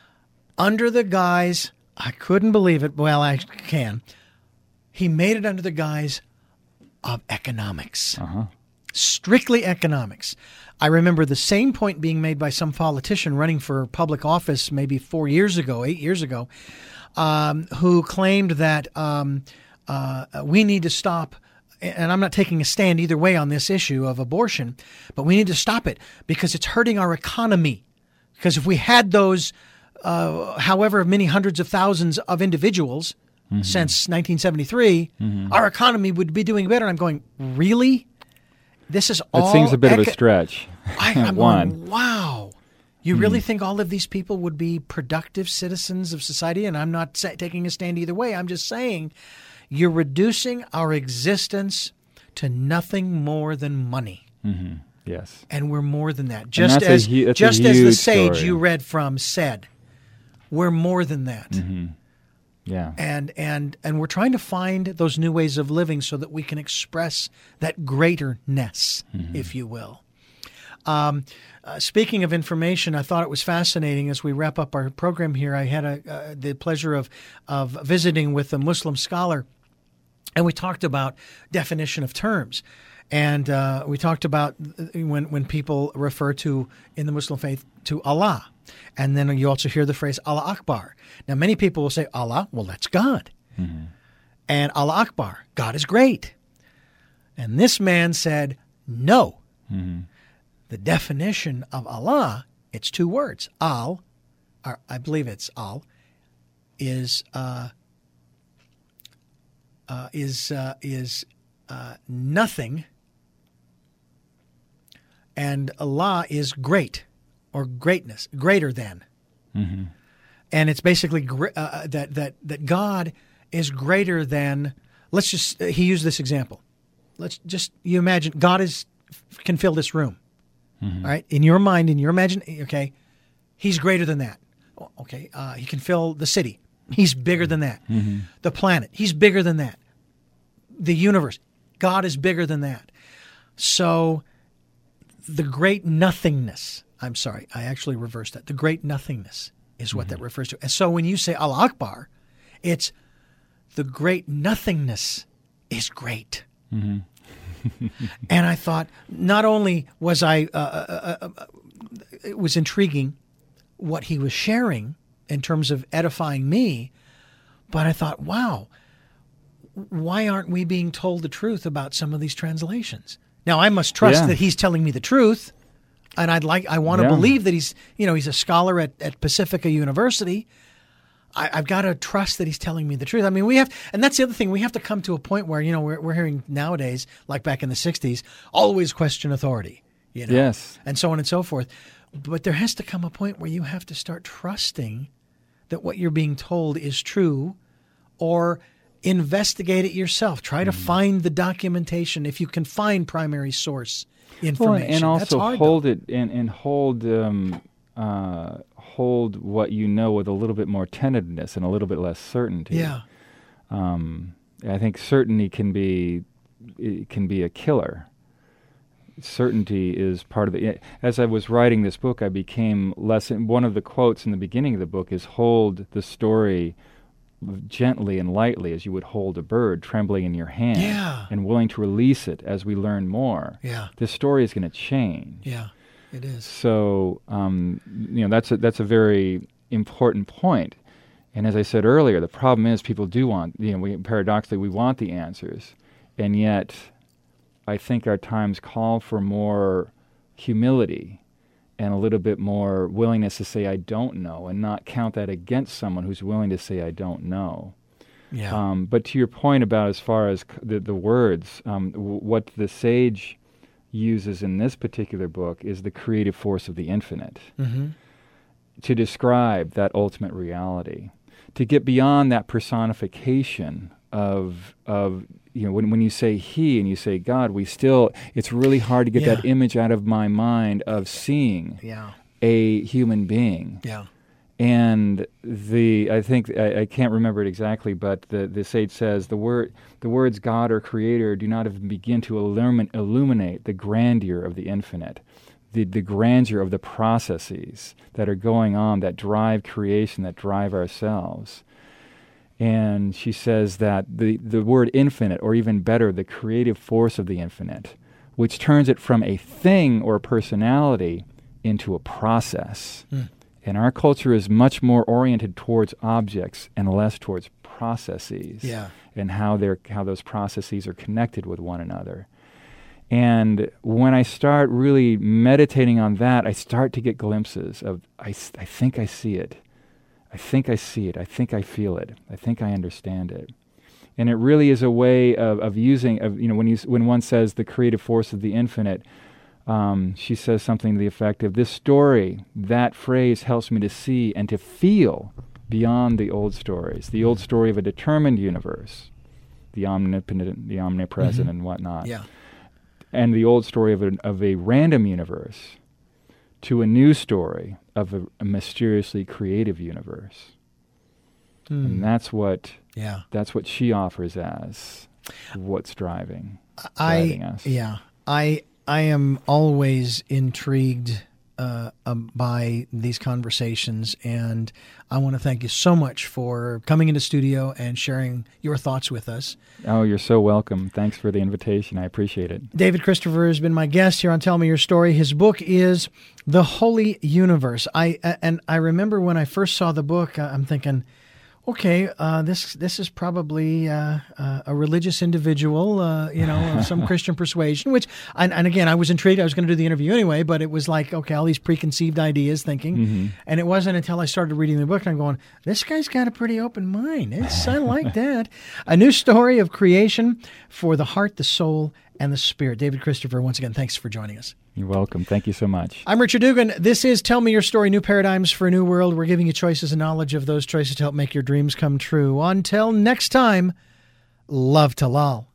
under the guise, I couldn't believe it, well, I can. He made it under the guise of economics. Uh-huh. Strictly economics. I remember the same point being made by some politician running for public office maybe four years ago, eight years ago, um, who claimed that um, uh, we need to stop, and I'm not taking a stand either way on this issue of abortion, but we need to stop it because it's hurting our economy. Because if we had those, uh, however many hundreds of thousands of individuals mm-hmm. since nineteen seventy-three, mm-hmm. our economy would be doing better. And I'm going, really? This is all... It seems a bit eco- of a stretch. I, I'm One. going, wow. You mm. really think all of these people would be productive citizens of society? And I'm not sa- taking a stand either way. I'm just saying... You're reducing our existence to nothing more than money. Mm-hmm. Yes. And we're more than that. Just that's as a, that's just as the sage story. you read from said, we're more than that. Mm-hmm. Yeah. And and and we're trying to find those new ways of living so that we can express that greaterness, mm-hmm. if you will. Um, uh, speaking of information, I thought it was fascinating as we wrap up our program here. I had a, uh, the pleasure of of visiting with a Muslim scholar. And we talked about definition of terms. And uh, we talked about when when people refer to, in the Muslim faith, to Allah. And then you also hear the phrase Allah Akbar. Now, many people will say, Allah, well, that's God. Mm-hmm. And Allah Akbar, God is great. And this man said, no. Mm-hmm. The definition of Allah, it's two words. Al, or I believe it's Al, is... Uh, Uh, is uh, is uh, nothing, and Allah is great, or greatness, greater than, mm-hmm. and it's basically gr- uh, that that that God is greater than. Let's just uh, he used this example. Let's just you imagine God is can fill this room, mm-hmm. all right? In your mind, in your imagination, okay, He's greater than that. Okay, uh, He can fill the city. He's bigger than that. Mm-hmm. The planet, He's bigger than that. The universe, God is bigger than that. So the great nothingness, I'm sorry, I actually reversed that. The great nothingness is what mm-hmm. that refers to. And so when you say Allah Akbar, it's the great nothingness is great. Mm-hmm. And I thought, not only was I, uh, uh, uh, uh, it was intriguing what he was sharing in terms of edifying me, but I thought, wow, why aren't we being told the truth about some of these translations? Now, I must trust yeah. that he's telling me the truth, and I'd like, I want to yeah. believe that he's, you know, he's a scholar at, at Pacifica University. I, I've got to trust that he's telling me the truth. I mean, we have, and that's the other thing, we have to come to a point where, you know, we're, we're hearing nowadays, like back in the sixties, always question authority, you know, yes. and so on and so forth. But there has to come a point where you have to start trusting that what you're being told is true, or investigate it yourself. Try to find the documentation if you can find primary source information. Well, and also That's hard, hold though. it and, and hold um, uh, hold what you know with a little bit more tentativeness and a little bit less certainty. Yeah. Um, I think certainty can be it can be a killer. Certainty is part of it. As I was writing this book, I became less. One of the quotes in the beginning of the book is, "Hold the story gently and lightly as you would hold a bird trembling in your hand, Yeah. and willing to release it as we learn more." Yeah. This story is going to change. Yeah, it is. So, um, you know, that's a, that's a very important point. And as I said earlier, the problem is people do want, you know, we, paradoxically, we want the answers. And yet, I think our times call for more humility and a little bit more willingness to say, I don't know, and not count that against someone who's willing to say, I don't know. Yeah. Um, but to your point about as far as c- the, the words, um, w- what the sage uses in this particular book is the creative force of the infinite Mm-hmm. to describe that ultimate reality, to get beyond that personification of of you know when when you say he and you say God, we still it's really hard to get Yeah. that image out of my mind of seeing Yeah. a human being. Yeah. And the I think I, I can't remember it exactly, but the, the sage says the word the words God or Creator do not even begin to illumin, illuminate the grandeur of the infinite, the the grandeur of the processes that are going on that drive creation, that drive ourselves. And she says that the, the word infinite, or even better, the creative force of the infinite, which turns it from a thing or personality into a process. Mm. And our culture is much more oriented towards objects and less towards processes, Yeah. and how they're how those processes are connected with one another. And when I start really meditating on that, I start to get glimpses of, I, s- I think I see it. I think I see it. I think I feel it. I think I understand it. And it really is a way of, of using, of you know, when you s- when one says the creative force of the infinite, um, she says something to the effect of, this story, that phrase helps me to see and to feel beyond the old stories, the old story of a determined universe, the omnipotent, the omnipresent, Mhm. and whatnot, Yeah. and the old story of a, of a random universe, to a new story of a, a mysteriously creative universe. Mm. And that's what Yeah. that's what she offers as what's driving I driving us. yeah. I I am always intrigued uh, um, by these conversations, and I want to thank you so much for coming into studio and sharing your thoughts with us. Oh, you're so welcome. Thanks for the invitation. I appreciate it. David Christopher has been my guest here on Tell Me Your Story. His book is The Holy Universe. I uh, and I remember when I first saw the book, uh, I'm thinking, okay, uh, this this is probably uh, uh, a religious individual, uh, you know, of some Christian persuasion. Which, and, and again, I was intrigued. I was going to do the interview anyway, but it was like, okay, all these preconceived ideas, thinking, Mm-hmm. and it wasn't until I started reading the book and I'm going, this guy's got a pretty open mind. It's I like that. A new story of creation for the heart, the soul, and the spirit. David Christopher, once again, thanks for joining us. You're welcome. Thank you so much. I'm Richard Dugan. This is Tell Me Your Story, New Paradigms for a New World. We're giving you choices and knowledge of those choices to help make your dreams come true. Until next time, love to lol.